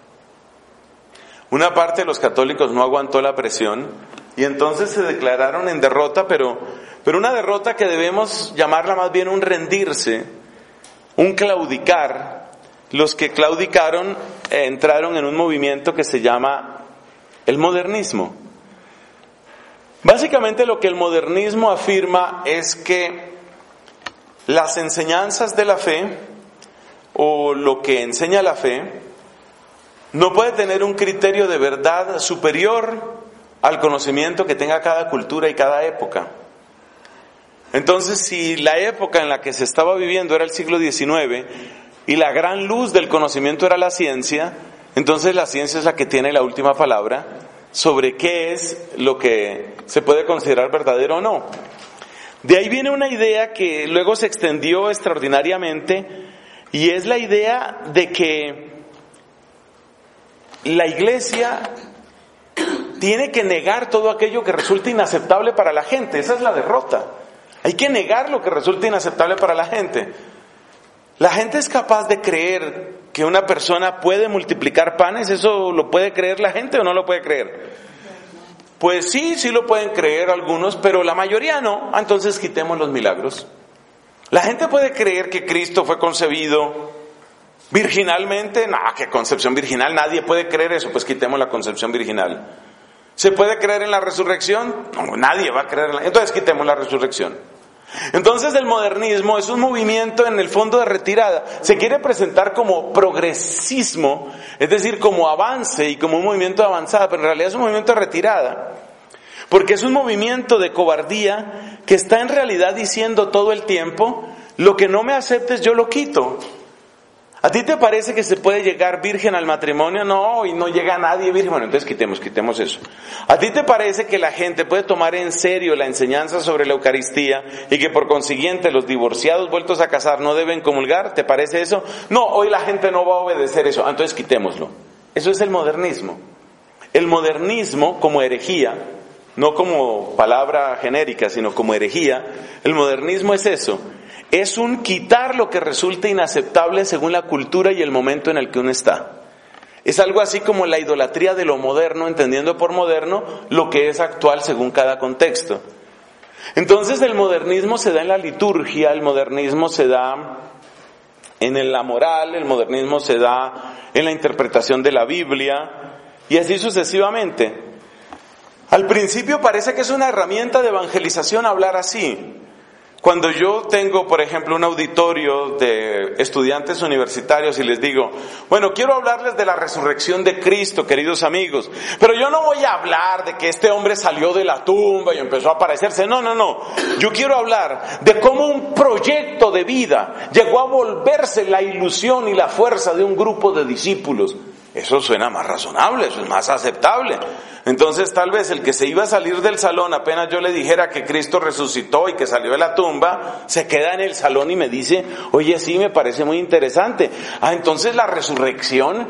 Una parte de los católicos no aguantó la presión y entonces se declararon en derrota, pero una derrota que debemos llamarla más bien un rendirse, un claudicar. Los que claudicaron entraron en un movimiento que se llama el modernismo. Básicamente lo que el modernismo afirma es que las enseñanzas de la fe o lo que enseña la fe no puede tener un criterio de verdad superior al conocimiento que tenga cada cultura y cada época. Entonces, si la época en la que se estaba viviendo era el siglo XIX y la gran luz del conocimiento era la ciencia, entonces la ciencia es la que tiene la última palabra sobre qué es lo que se puede considerar verdadero o no. De ahí viene una idea que luego se extendió extraordinariamente, y es la idea de que la Iglesia tiene que negar todo aquello que resulta inaceptable para la gente. Esa es la derrota. Hay que negar lo que resulta inaceptable para la gente. La gente es capaz de creer que una persona puede multiplicar panes. ¿Eso lo puede creer la gente o no lo puede creer? Pues sí lo pueden creer algunos, pero la mayoría no. Entonces quitemos los milagros. La gente puede creer que Cristo fue concebido virginalmente. No, ¿qué concepción virginal? Nadie puede creer eso. Pues quitemos la concepción virginal. ¿Se puede creer en la resurrección? No, nadie va a creer en la... Entonces quitemos la resurrección. Entonces el modernismo es un movimiento en el fondo de retirada. Se quiere presentar como progresismo, es decir, como avance y como un movimiento de avanzada, pero en realidad es un movimiento de retirada. Porque es un movimiento de cobardía que está en realidad diciendo todo el tiempo: lo que no me aceptes yo lo quito. ¿A ti te parece que se puede llegar virgen al matrimonio? No, y no llega nadie virgen. Bueno, entonces quitemos eso. ¿A ti te parece que la gente puede tomar en serio la enseñanza sobre la Eucaristía y que por consiguiente los divorciados vueltos a casar no deben comulgar? ¿Te parece eso? No, hoy la gente no va a obedecer eso. Entonces quitémoslo. Eso es el modernismo. El modernismo como herejía, no como palabra genérica, sino como herejía, el modernismo es eso. Es un quitar lo que resulta inaceptable según la cultura y el momento en el que uno está. Es algo así como la idolatría de lo moderno, entendiendo por moderno lo que es actual según cada contexto. Entonces el modernismo se da en la liturgia, el modernismo se da en la moral, el modernismo se da en la interpretación de la Biblia y así sucesivamente. Al principio parece que es una herramienta de evangelización hablar así. Cuando yo tengo, por ejemplo, un auditorio de estudiantes universitarios y les digo, bueno, quiero hablarles de la resurrección de Cristo, queridos amigos, pero yo no voy a hablar de que este hombre salió de la tumba y empezó a aparecerse. No. Yo quiero hablar de cómo un proyecto de vida llegó a volverse la ilusión y la fuerza de un grupo de discípulos. Eso suena más razonable, eso es más aceptable. Entonces tal vez el que se iba a salir del salón apenas yo le dijera que Cristo resucitó y que salió de la tumba, se queda en el salón y me dice, oye, sí, me parece muy interesante. Entonces la resurrección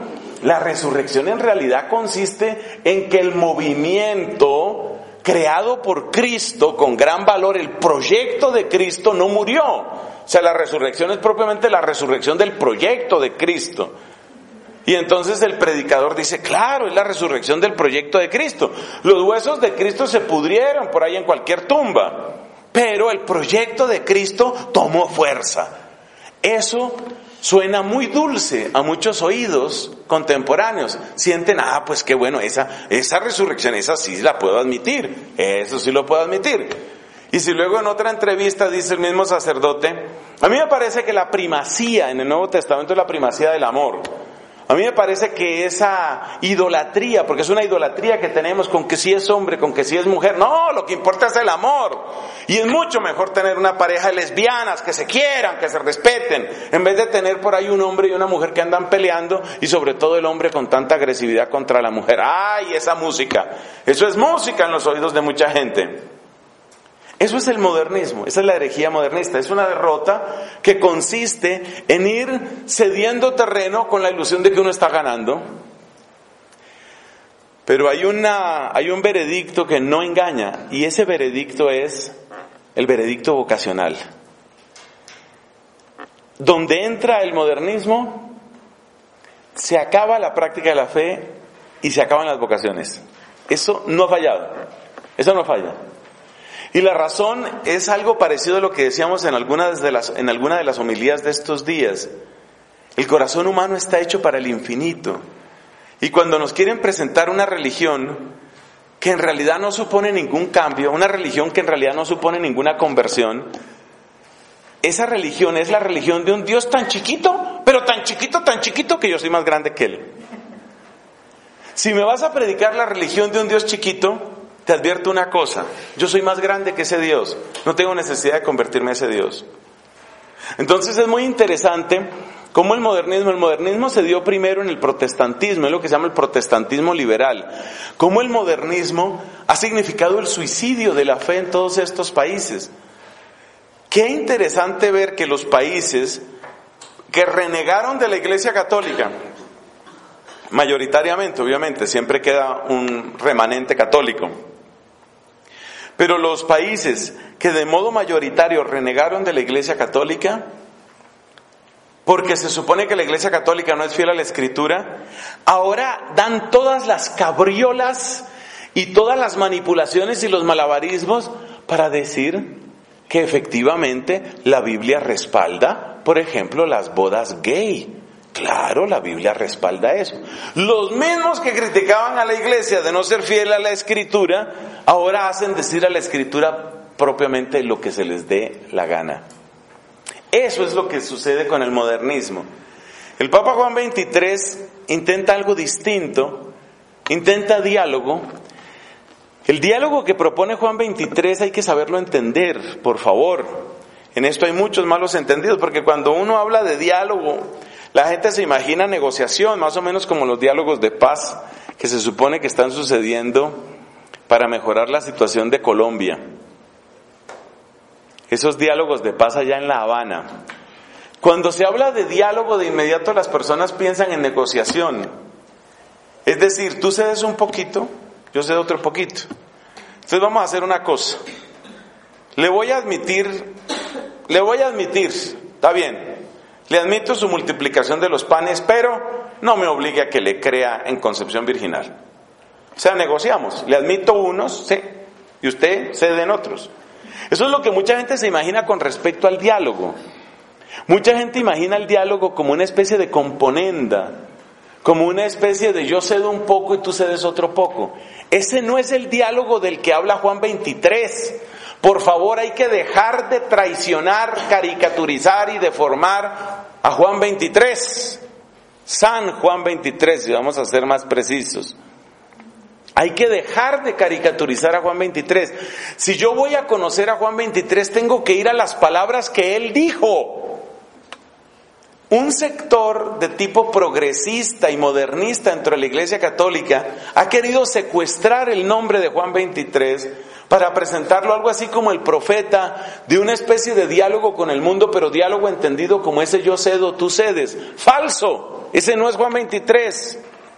en realidad consiste en que el movimiento creado por Cristo con gran valor, el proyecto de Cristo no murió. O sea, la resurrección es propiamente la resurrección del proyecto de Cristo. Y entonces el predicador dice, claro, es la resurrección del proyecto de Cristo. Los huesos de Cristo se pudrieron por ahí en cualquier tumba, pero el proyecto de Cristo tomó fuerza. Eso suena muy dulce a muchos oídos contemporáneos. Sienten, pues qué bueno, esa resurrección, esa sí la puedo admitir, eso sí lo puedo admitir. Y si luego en otra entrevista dice el mismo sacerdote, a mí me parece que la primacía en el Nuevo Testamento es la primacía del amor. A mí me parece que esa idolatría, porque es una idolatría que tenemos con que si es hombre, con que si es mujer, no, lo que importa es el amor. Y es mucho mejor tener una pareja de lesbianas que se quieran, que se respeten, en vez de tener por ahí un hombre y una mujer que andan peleando, y sobre todo el hombre con tanta agresividad contra la mujer. ¡Ay, esa música! Eso es música en los oídos de mucha gente. Eso es el modernismo, esa es la herejía modernista, es una derrota que consiste en ir cediendo terreno con la ilusión de que uno está ganando. Pero hay un veredicto que no engaña, y ese veredicto es el veredicto vocacional. Donde entra el modernismo, se acaba la práctica de la fe y se acaban las vocaciones. Eso no ha fallado, eso no falla. Y la razón es algo parecido a lo que decíamos en alguna de las homilías de estos días. El corazón humano está hecho para el infinito. Y cuando nos quieren presentar una religión que en realidad no supone ningún cambio, una religión que en realidad no supone ninguna conversión, esa religión es la religión de un Dios tan chiquito, pero tan chiquito que yo soy más grande que Él. Si me vas a predicar la religión de un Dios chiquito, te advierto una cosa: yo soy más grande que ese Dios, no tengo necesidad de convertirme a ese Dios. Entonces es muy interesante cómo el modernismo se dio primero en el protestantismo, es lo que se llama el protestantismo liberal. Cómo el modernismo ha significado el suicidio de la fe en todos estos países. Qué interesante ver que los países que renegaron de la Iglesia Católica, mayoritariamente, obviamente, siempre queda un remanente católico, pero los países que de modo mayoritario renegaron de la Iglesia Católica, porque se supone que la Iglesia Católica no es fiel a la Escritura, ahora dan todas las cabriolas y todas las manipulaciones y los malabarismos para decir que efectivamente la Biblia respalda, por ejemplo, las bodas gay. Claro, la Biblia respalda eso. Los mismos que criticaban a la Iglesia de no ser fiel a la Escritura, ahora hacen decir a la Escritura propiamente lo que se les dé la gana. Eso es lo que sucede con el modernismo. El Papa Juan XXIII intenta algo distinto, intenta diálogo. El diálogo que propone Juan XXIII hay que saberlo entender, por favor. En esto hay muchos malos entendidos, porque cuando uno habla de diálogo, la gente se imagina negociación, más o menos como los diálogos de paz que se supone que están sucediendo para mejorar la situación de Colombia. Esos diálogos de paz allá en La Habana. Cuando se habla de diálogo, de inmediato las personas piensan en negociación. Es decir, tú cedes un poquito, yo cedo otro poquito. Entonces vamos a hacer una cosa. Le voy a admitir, está bien, le admito su multiplicación de los panes, pero no me obligue a que le crea en concepción virginal. O sea, negociamos, le admito unos, sí, y usted cede en otros. Eso es lo que mucha gente se imagina con respecto al diálogo. Mucha gente imagina el diálogo como una especie de componenda, como una especie de yo cedo un poco y tú cedes otro poco. Ese no es el diálogo del que habla Juan XXIII. Por favor, hay que dejar de traicionar, caricaturizar y deformar a Juan XXIII. San Juan XXIII, si vamos a ser más precisos. Hay que dejar de caricaturizar a Juan XXIII. Si yo voy a conocer a Juan XXIII, tengo que ir a las palabras que él dijo. Un sector de tipo progresista y modernista dentro de la Iglesia Católica ha querido secuestrar el nombre de Juan XXIII para presentarlo algo así como el profeta de una especie de diálogo con el mundo, pero diálogo entendido como ese yo cedo, tú cedes. ¡Falso! Ese no es Juan XXIII.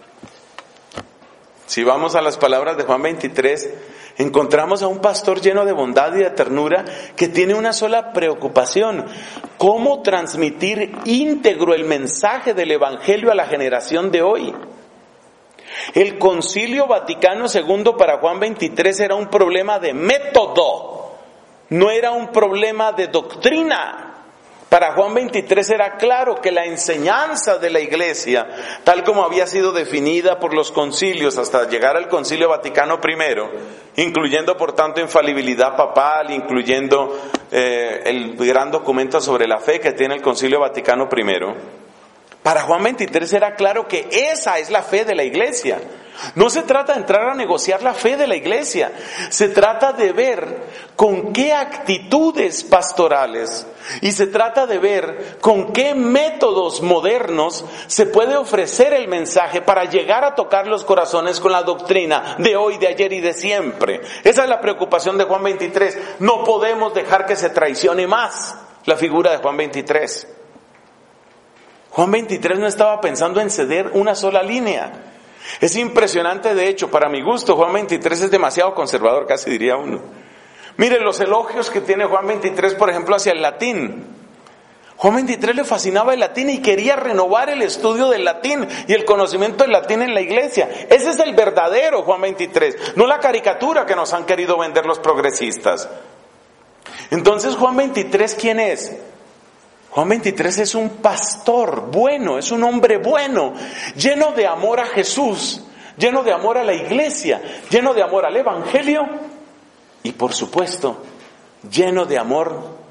Si vamos a las palabras de Juan XXIII, encontramos a un pastor lleno de bondad y de ternura que tiene una sola preocupación: cómo transmitir íntegro el mensaje del Evangelio a la generación de hoy. El Concilio Vaticano II para Juan XXIII era un problema de método, no era un problema de doctrina. Para Juan XXIII era claro que la enseñanza de la Iglesia, tal como había sido definida por los concilios hasta llegar al Concilio Vaticano I, incluyendo por tanto infalibilidad papal, incluyendo el gran documento sobre la fe que tiene el Concilio Vaticano I, para Juan XXIII era claro que esa es la fe de la Iglesia. No se trata de entrar a negociar la fe de la Iglesia, se trata de ver con qué actitudes pastorales y se trata de ver con qué métodos modernos se puede ofrecer el mensaje para llegar a tocar los corazones con la doctrina de hoy, de ayer y de siempre. Esa es la preocupación de Juan XXIII. No podemos dejar que se traicione más la figura de Juan XXIII. Juan XXIII no estaba pensando en ceder una sola línea. Es impresionante, de hecho, para mi gusto, Juan XXIII es demasiado conservador, casi diría uno. Mire los elogios que tiene Juan XXIII, por ejemplo, hacia el latín. Juan XXIII le fascinaba el latín y quería renovar el estudio del latín y el conocimiento del latín en la iglesia. Ese es el verdadero Juan XXIII, no la caricatura que nos han querido vender los progresistas. Entonces, Juan XXIII, ¿quién es? Juan XXIII es un pastor bueno, es un hombre bueno, lleno de amor a Jesús, lleno de amor a la iglesia, lleno de amor al Evangelio y por supuesto, lleno de amor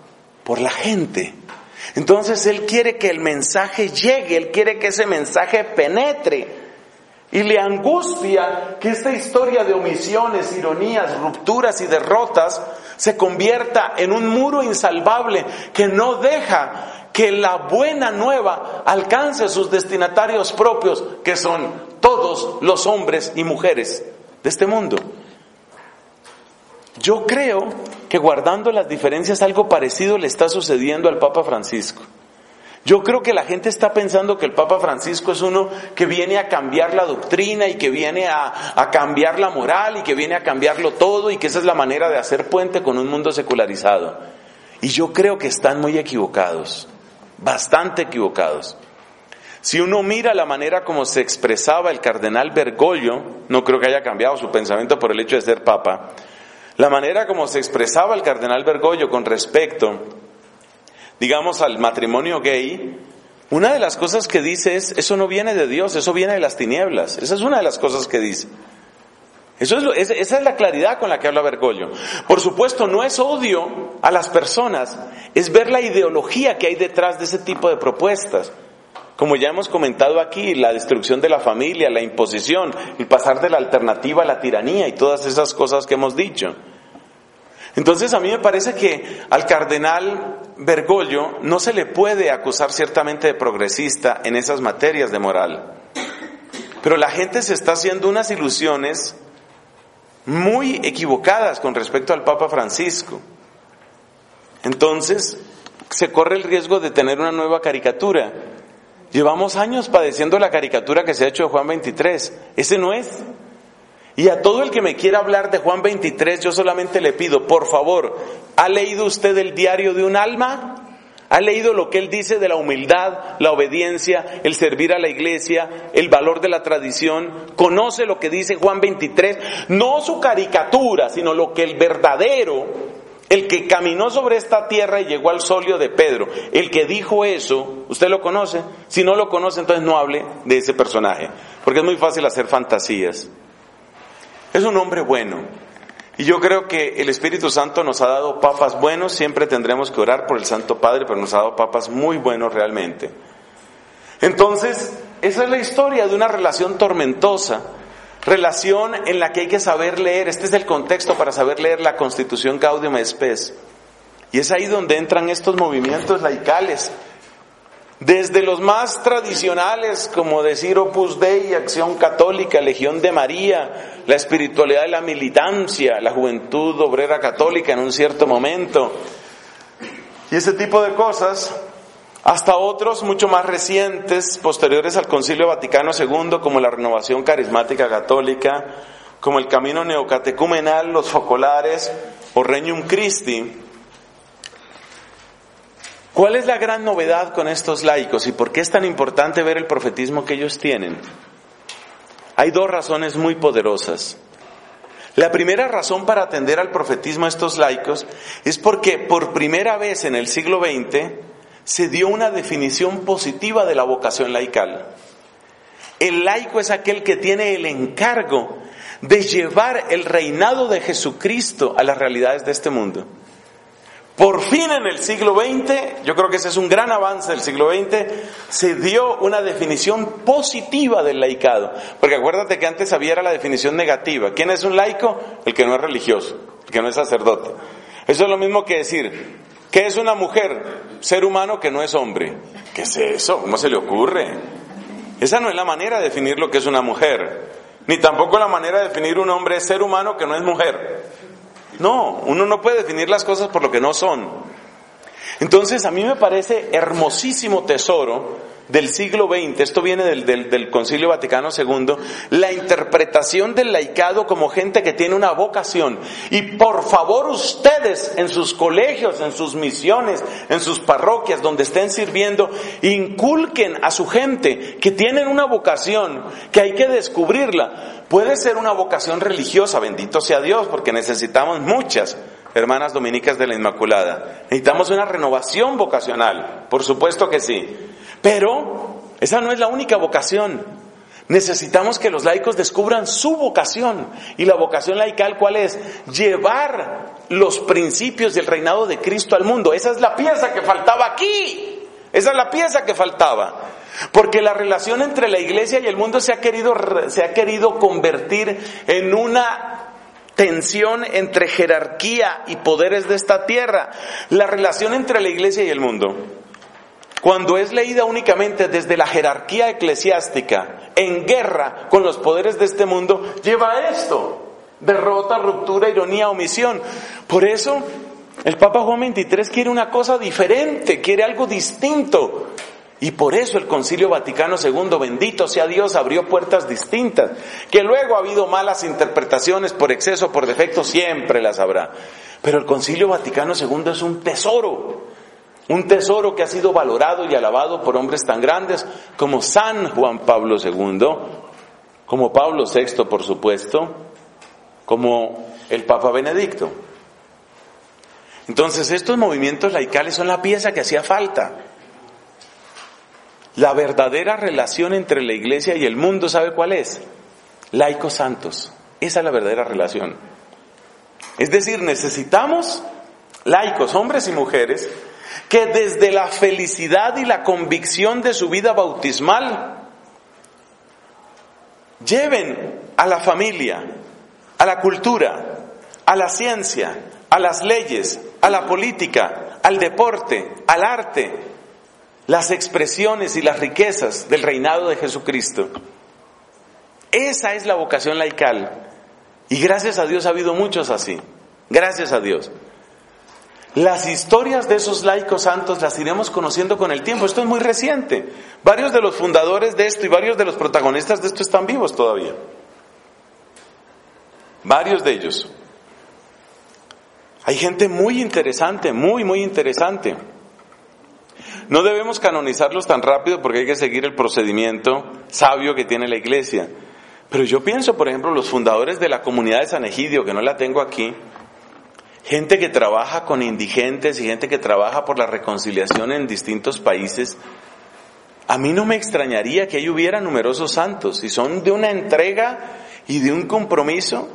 por la gente. Entonces Él quiere que el mensaje llegue, Él quiere que ese mensaje penetre. Y le angustia que esta historia de omisiones, ironías, rupturas y derrotas se convierta en un muro insalvable que no deja que la buena nueva alcance sus destinatarios propios, que son todos los hombres y mujeres de este mundo. Yo creo que, guardando las diferencias, algo parecido le está sucediendo al Papa Francisco. Yo creo que la gente está pensando que el Papa Francisco es uno que viene a cambiar la doctrina y que viene a cambiar la moral y que viene a cambiarlo todo, y que esa es la manera de hacer puente con un mundo secularizado. Y yo creo que están muy equivocados, bastante equivocados. Si uno mira la manera como se expresaba el cardenal Bergoglio, no creo que haya cambiado su pensamiento por el hecho de ser Papa, la manera como se expresaba el cardenal Bergoglio con respecto, digamos, al matrimonio gay, una de las cosas que dice es: eso no viene de Dios, eso viene de las tinieblas. Esa es una de las cosas que dice. Esa es la claridad con la que habla Bergoglio. Por supuesto, no es odio a las personas, es ver la ideología que hay detrás de ese tipo de propuestas. Como ya hemos comentado aquí, la destrucción de la familia, la imposición, el pasar de la alternativa a la tiranía y todas esas cosas que hemos dicho. Entonces a mí me parece que al cardenal Bergoglio no se le puede acusar ciertamente de progresista en esas materias de moral. Pero la gente se está haciendo unas ilusiones muy equivocadas con respecto al Papa Francisco. Entonces se corre el riesgo de tener una nueva caricatura. Llevamos años padeciendo la caricatura que se ha hecho de Juan 23. Ese no es. Y a todo el que me quiera hablar de Juan 23, yo solamente le pido, por favor, ¿ha leído usted el diario de un alma? ¿Ha leído lo que él dice de la humildad, la obediencia, el servir a la iglesia, el valor de la tradición? ¿Conoce lo que dice Juan 23? No su caricatura, sino lo que el verdadero, el que caminó sobre esta tierra y llegó al solio de Pedro, el que dijo eso, ¿usted lo conoce? Si no lo conoce, entonces no hable de ese personaje, porque es muy fácil hacer fantasías. Es un hombre bueno. Y yo creo que el Espíritu Santo nos ha dado papas buenos. Siempre tendremos que orar por el Santo Padre, pero nos ha dado papas muy buenos realmente. Entonces, esa es la historia de una relación tormentosa. Relación en la que hay que saber leer. Este es el contexto para saber leer la Constitución Gaudium et Spes. Y es ahí donde entran estos movimientos laicales. Desde los más tradicionales, como decir Opus Dei, Acción Católica, Legión de María, la espiritualidad de la militancia, la juventud obrera católica en un cierto momento, y ese tipo de cosas, hasta otros mucho más recientes, posteriores al Concilio Vaticano II, como la Renovación Carismática Católica, como el Camino Neocatecumenal, los Focolares o Regnum Christi. ¿Cuál es la gran novedad con estos laicos y por qué es tan importante ver el profetismo que ellos tienen? Hay dos razones muy poderosas. La primera razón para atender al profetismo a estos laicos es porque por primera vez en el siglo XX se dio una definición positiva de la vocación laical. El laico es aquel que tiene el encargo de llevar el reinado de Jesucristo a las realidades de este mundo. Por fin en el siglo XX, yo creo que ese es un gran avance del siglo XX, se dio una definición positiva del laicado. Porque acuérdate que antes había la definición negativa. ¿Quién es un laico? El que no es religioso, el que no es sacerdote. Eso es lo mismo que decir, ¿qué es una mujer? Ser humano que no es hombre. ¿Qué es eso? ¿Cómo se le ocurre? Esa no es la manera de definir lo que es una mujer. Ni tampoco la manera de definir un hombre es ser humano que no es mujer. No, uno no puede definir las cosas por lo que no son. Entonces a mí me parece hermosísimo tesoro del siglo XX, esto viene del Concilio Vaticano II, la interpretación del laicado como gente que tiene una vocación. Y por favor ustedes en sus colegios, en sus misiones, en sus parroquias, donde estén sirviendo, inculquen a su gente que tienen una vocación, que hay que descubrirla. Puede ser una vocación religiosa, bendito sea Dios, porque necesitamos muchas hermanas dominicas de la Inmaculada. Necesitamos una renovación vocacional, por supuesto que sí. Pero esa no es la única vocación. Necesitamos que los laicos descubran su vocación. Y la vocación laical, ¿cuál es? Llevar los principios del reinado de Cristo al mundo. Esa es la pieza que faltaba aquí. Esa es la pieza que faltaba. Porque la relación entre la iglesia y el mundo se ha querido convertir en una tensión entre jerarquía y poderes de esta tierra. La relación entre la iglesia y el mundo, cuando es leída únicamente desde la jerarquía eclesiástica, en guerra con los poderes de este mundo, lleva a esto: derrota, ruptura, ironía, omisión. Por eso el Papa Juan XXIII quiere una cosa diferente, quiere algo distinto. Y por eso el Concilio Vaticano II, bendito sea Dios, abrió puertas distintas. Que luego ha habido malas interpretaciones por exceso, por defecto, siempre las habrá. Pero el Concilio Vaticano II es un tesoro que ha sido valorado y alabado por hombres tan grandes como San Juan Pablo II, como Pablo VI, por supuesto, como el Papa Benedicto. Entonces, estos movimientos laicales son la pieza que hacía falta. La verdadera relación entre la iglesia y el mundo, ¿sabe cuál es? Laicos santos. Esa es la verdadera relación. Es decir, necesitamos laicos, hombres y mujeres, que desde la felicidad y la convicción de su vida bautismal lleven a la familia, a la cultura, a la ciencia, a las leyes, a la política, al deporte, al arte, las expresiones y las riquezas del reinado de Jesucristo. Esa es la vocación laical. Y gracias a Dios ha habido muchos así. Gracias a Dios. Las historias de esos laicos santos las iremos conociendo con el tiempo. Esto es muy reciente. Varios de los fundadores de esto y varios de los protagonistas de esto están vivos todavía. Varios de ellos. Hay gente muy interesante, muy interesante. No debemos canonizarlos tan rápido porque hay que seguir el procedimiento sabio que tiene la iglesia. Pero yo pienso, por ejemplo, los fundadores de la comunidad de San Egidio, que no la tengo aquí, gente que trabaja con indigentes y gente que trabaja por la reconciliación en distintos países. A mí no me extrañaría que ahí hubiera numerosos santos, y son de una entrega y de un compromiso.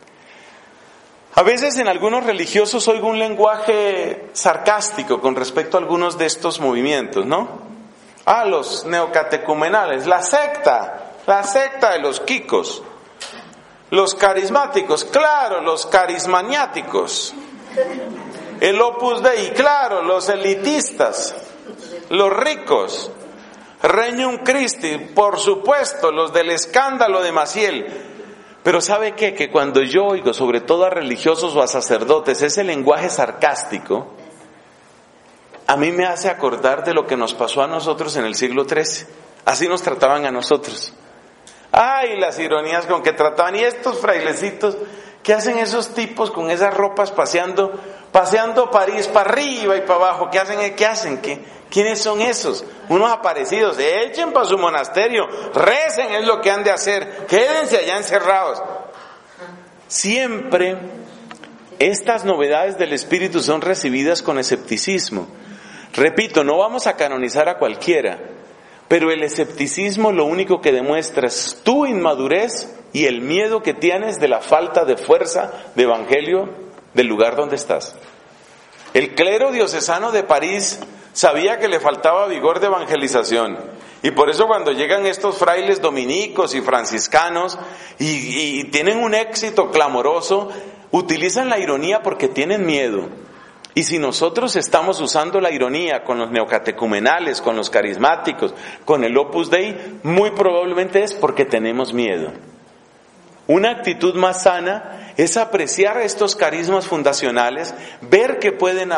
A veces en algunos religiosos oigo un lenguaje sarcástico con respecto a algunos de estos movimientos, ¿no? Los neocatecumenales, la secta de los quicos, los carismáticos, claro, los carismaniáticos, el Opus Dei, claro, los elitistas, los ricos, Regnum Christi, por supuesto, los del escándalo de Maciel. Pero ¿sabe qué? Que cuando yo oigo, sobre todo a religiosos o a sacerdotes, ese lenguaje sarcástico, a mí me hace acordar de lo que nos pasó a nosotros en el siglo XIII. Así nos trataban a nosotros. Ay, las ironías con que trataban. Y estos frailecitos, ¿qué hacen esos tipos con esas ropas paseando París para arriba y para abajo? ¿Qué hacen? ¿Quiénes son esos? Unos aparecidos. Echen para su monasterio, recen, es lo que han de hacer. Quédense allá encerrados. Siempre estas novedades del Espíritu son recibidas con escepticismo. Repito, no vamos a canonizar a cualquiera, pero el escepticismo lo único que demuestra es tu inmadurez y el miedo que tienes de la falta de fuerza de evangelio del lugar donde estás. El clero diocesano de París sabía que le faltaba vigor de evangelización, y por eso cuando llegan estos frailes dominicos y franciscanos y tienen un éxito clamoroso, utilizan la ironía porque tienen miedo. Y si nosotros estamos usando la ironía con los neocatecumenales, con los carismáticos, con el Opus Dei, muy probablemente es porque tenemos miedo. Una actitud más sana es apreciar estos carismas fundacionales, ver qué pueden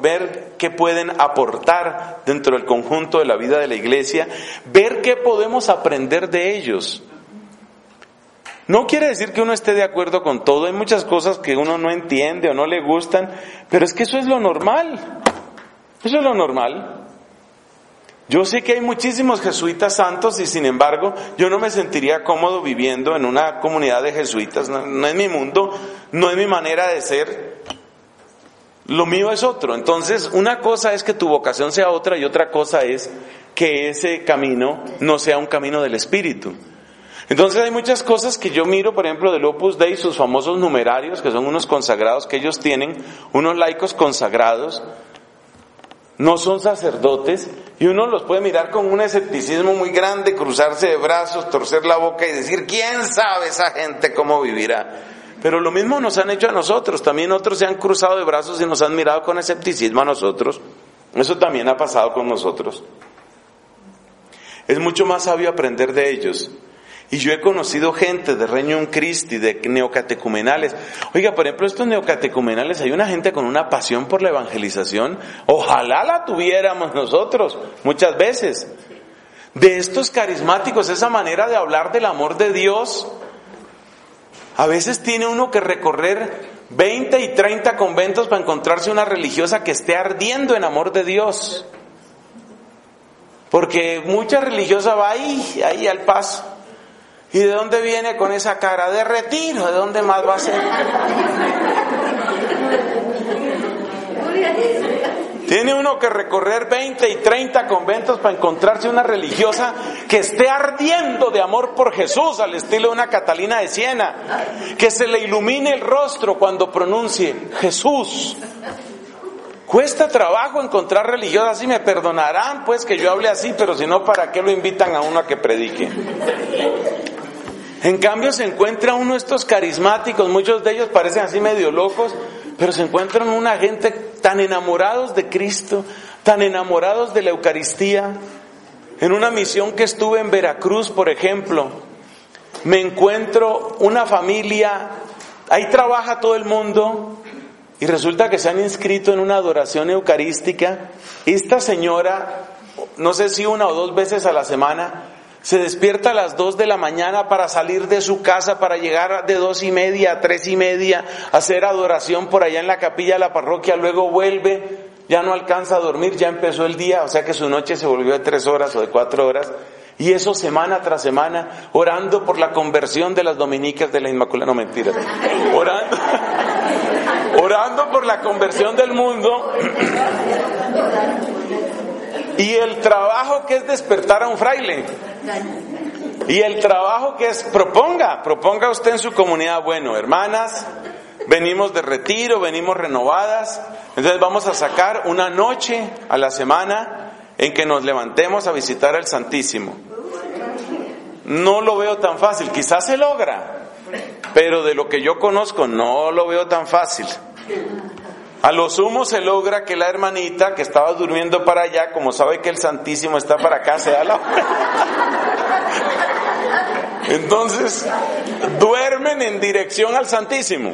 aportar dentro del conjunto de la vida de la iglesia, ver qué podemos aprender de ellos. No quiere decir que uno esté de acuerdo con todo, hay muchas cosas que uno no entiende o no le gustan, pero es que eso es lo normal, eso es lo normal. Yo sé que hay muchísimos jesuitas santos y sin embargo yo no me sentiría cómodo viviendo en una comunidad de jesuitas, no es mi mundo, no es mi manera de ser, lo mío es otro. Entonces una cosa es que tu vocación sea otra y otra cosa es que ese camino no sea un camino del Espíritu. Entonces hay muchas cosas que yo miro, por ejemplo, del Opus Dei, sus famosos numerarios, que son unos consagrados que ellos tienen, unos laicos consagrados, no son sacerdotes, y uno los puede mirar con un escepticismo muy grande, cruzarse de brazos, torcer la boca y decir, ¿quién sabe esa gente cómo vivirá? Pero lo mismo nos han hecho a nosotros, también otros se han cruzado de brazos y nos han mirado con escepticismo a nosotros. Eso también ha pasado con nosotros. Es mucho más sabio aprender de ellos. Y yo he conocido gente de Regnum Christi, de neocatecumenales. Oiga, por ejemplo, estos neocatecumenales, hay una gente con una pasión por la evangelización. Ojalá la tuviéramos nosotros, muchas veces. De estos carismáticos, esa manera de hablar del amor de Dios. A veces tiene uno que recorrer 20 y 30 conventos para encontrarse una religiosa que esté ardiendo en amor de Dios. Porque mucha religiosa va ahí al paso. ¿Y de dónde viene con esa cara? De retiro, ¿de dónde más va a ser? Tiene uno que recorrer 20 y 30 conventos para encontrarse una religiosa que esté ardiendo de amor por Jesús, al estilo de una Catalina de Siena, que se le ilumine el rostro cuando pronuncie Jesús. Cuesta trabajo encontrar religiosas, y me perdonarán pues que yo hable así, pero si no, ¿para qué lo invitan a uno a que predique? En cambio se encuentra uno de estos carismáticos, muchos de ellos parecen así medio locos, pero se encuentran una gente tan enamorados de Cristo, tan enamorados de la Eucaristía. En una misión que estuve en Veracruz, por ejemplo, me encuentro una familia, ahí trabaja todo el mundo, y resulta que se han inscrito en una adoración eucarística. Esta señora, no sé si 1 o 2 veces a la semana, se despierta a las 2 de la mañana para salir de su casa, para llegar de 2:30 a 3:30, a hacer adoración por allá en la capilla de la parroquia, luego vuelve, ya no alcanza a dormir, ya empezó el día, o sea que su noche se volvió de 3 horas o de 4 horas, y eso semana tras semana, orando por la conversión de las dominicas de la Inmaculada, no mentiras, orando por la conversión del mundo. Y el trabajo que es despertar a un fraile. Y el trabajo que es, proponga usted en su comunidad, bueno, hermanas, venimos de retiro, venimos renovadas, entonces vamos a sacar una noche a la semana en que nos levantemos a visitar al Santísimo. No lo veo tan fácil, quizás se logra, pero de lo que yo conozco no lo veo tan fácil. A lo sumo se logra que la hermanita que estaba durmiendo para allá, como sabe que el Santísimo está para acá, se da la vuelta. Entonces, duermen en dirección al Santísimo.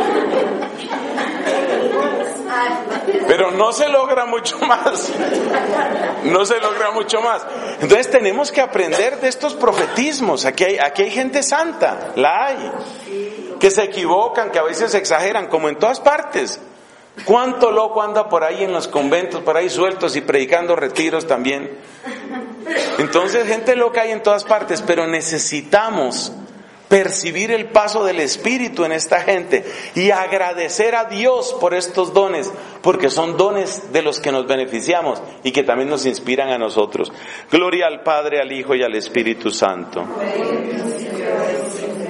Pero no se logra mucho más. No se logra mucho más. Entonces tenemos que aprender de estos profetismos. Aquí hay gente santa, la hay. Que se equivocan, que a veces exageran, como en todas partes. ¿Cuánto loco anda por ahí en los conventos, por ahí sueltos y predicando retiros también? Entonces, gente loca hay en todas partes, pero necesitamos percibir el paso del Espíritu en esta gente y agradecer a Dios por estos dones, porque son dones de los que nos beneficiamos y que también nos inspiran a nosotros. Gloria al Padre, al Hijo y al Espíritu Santo.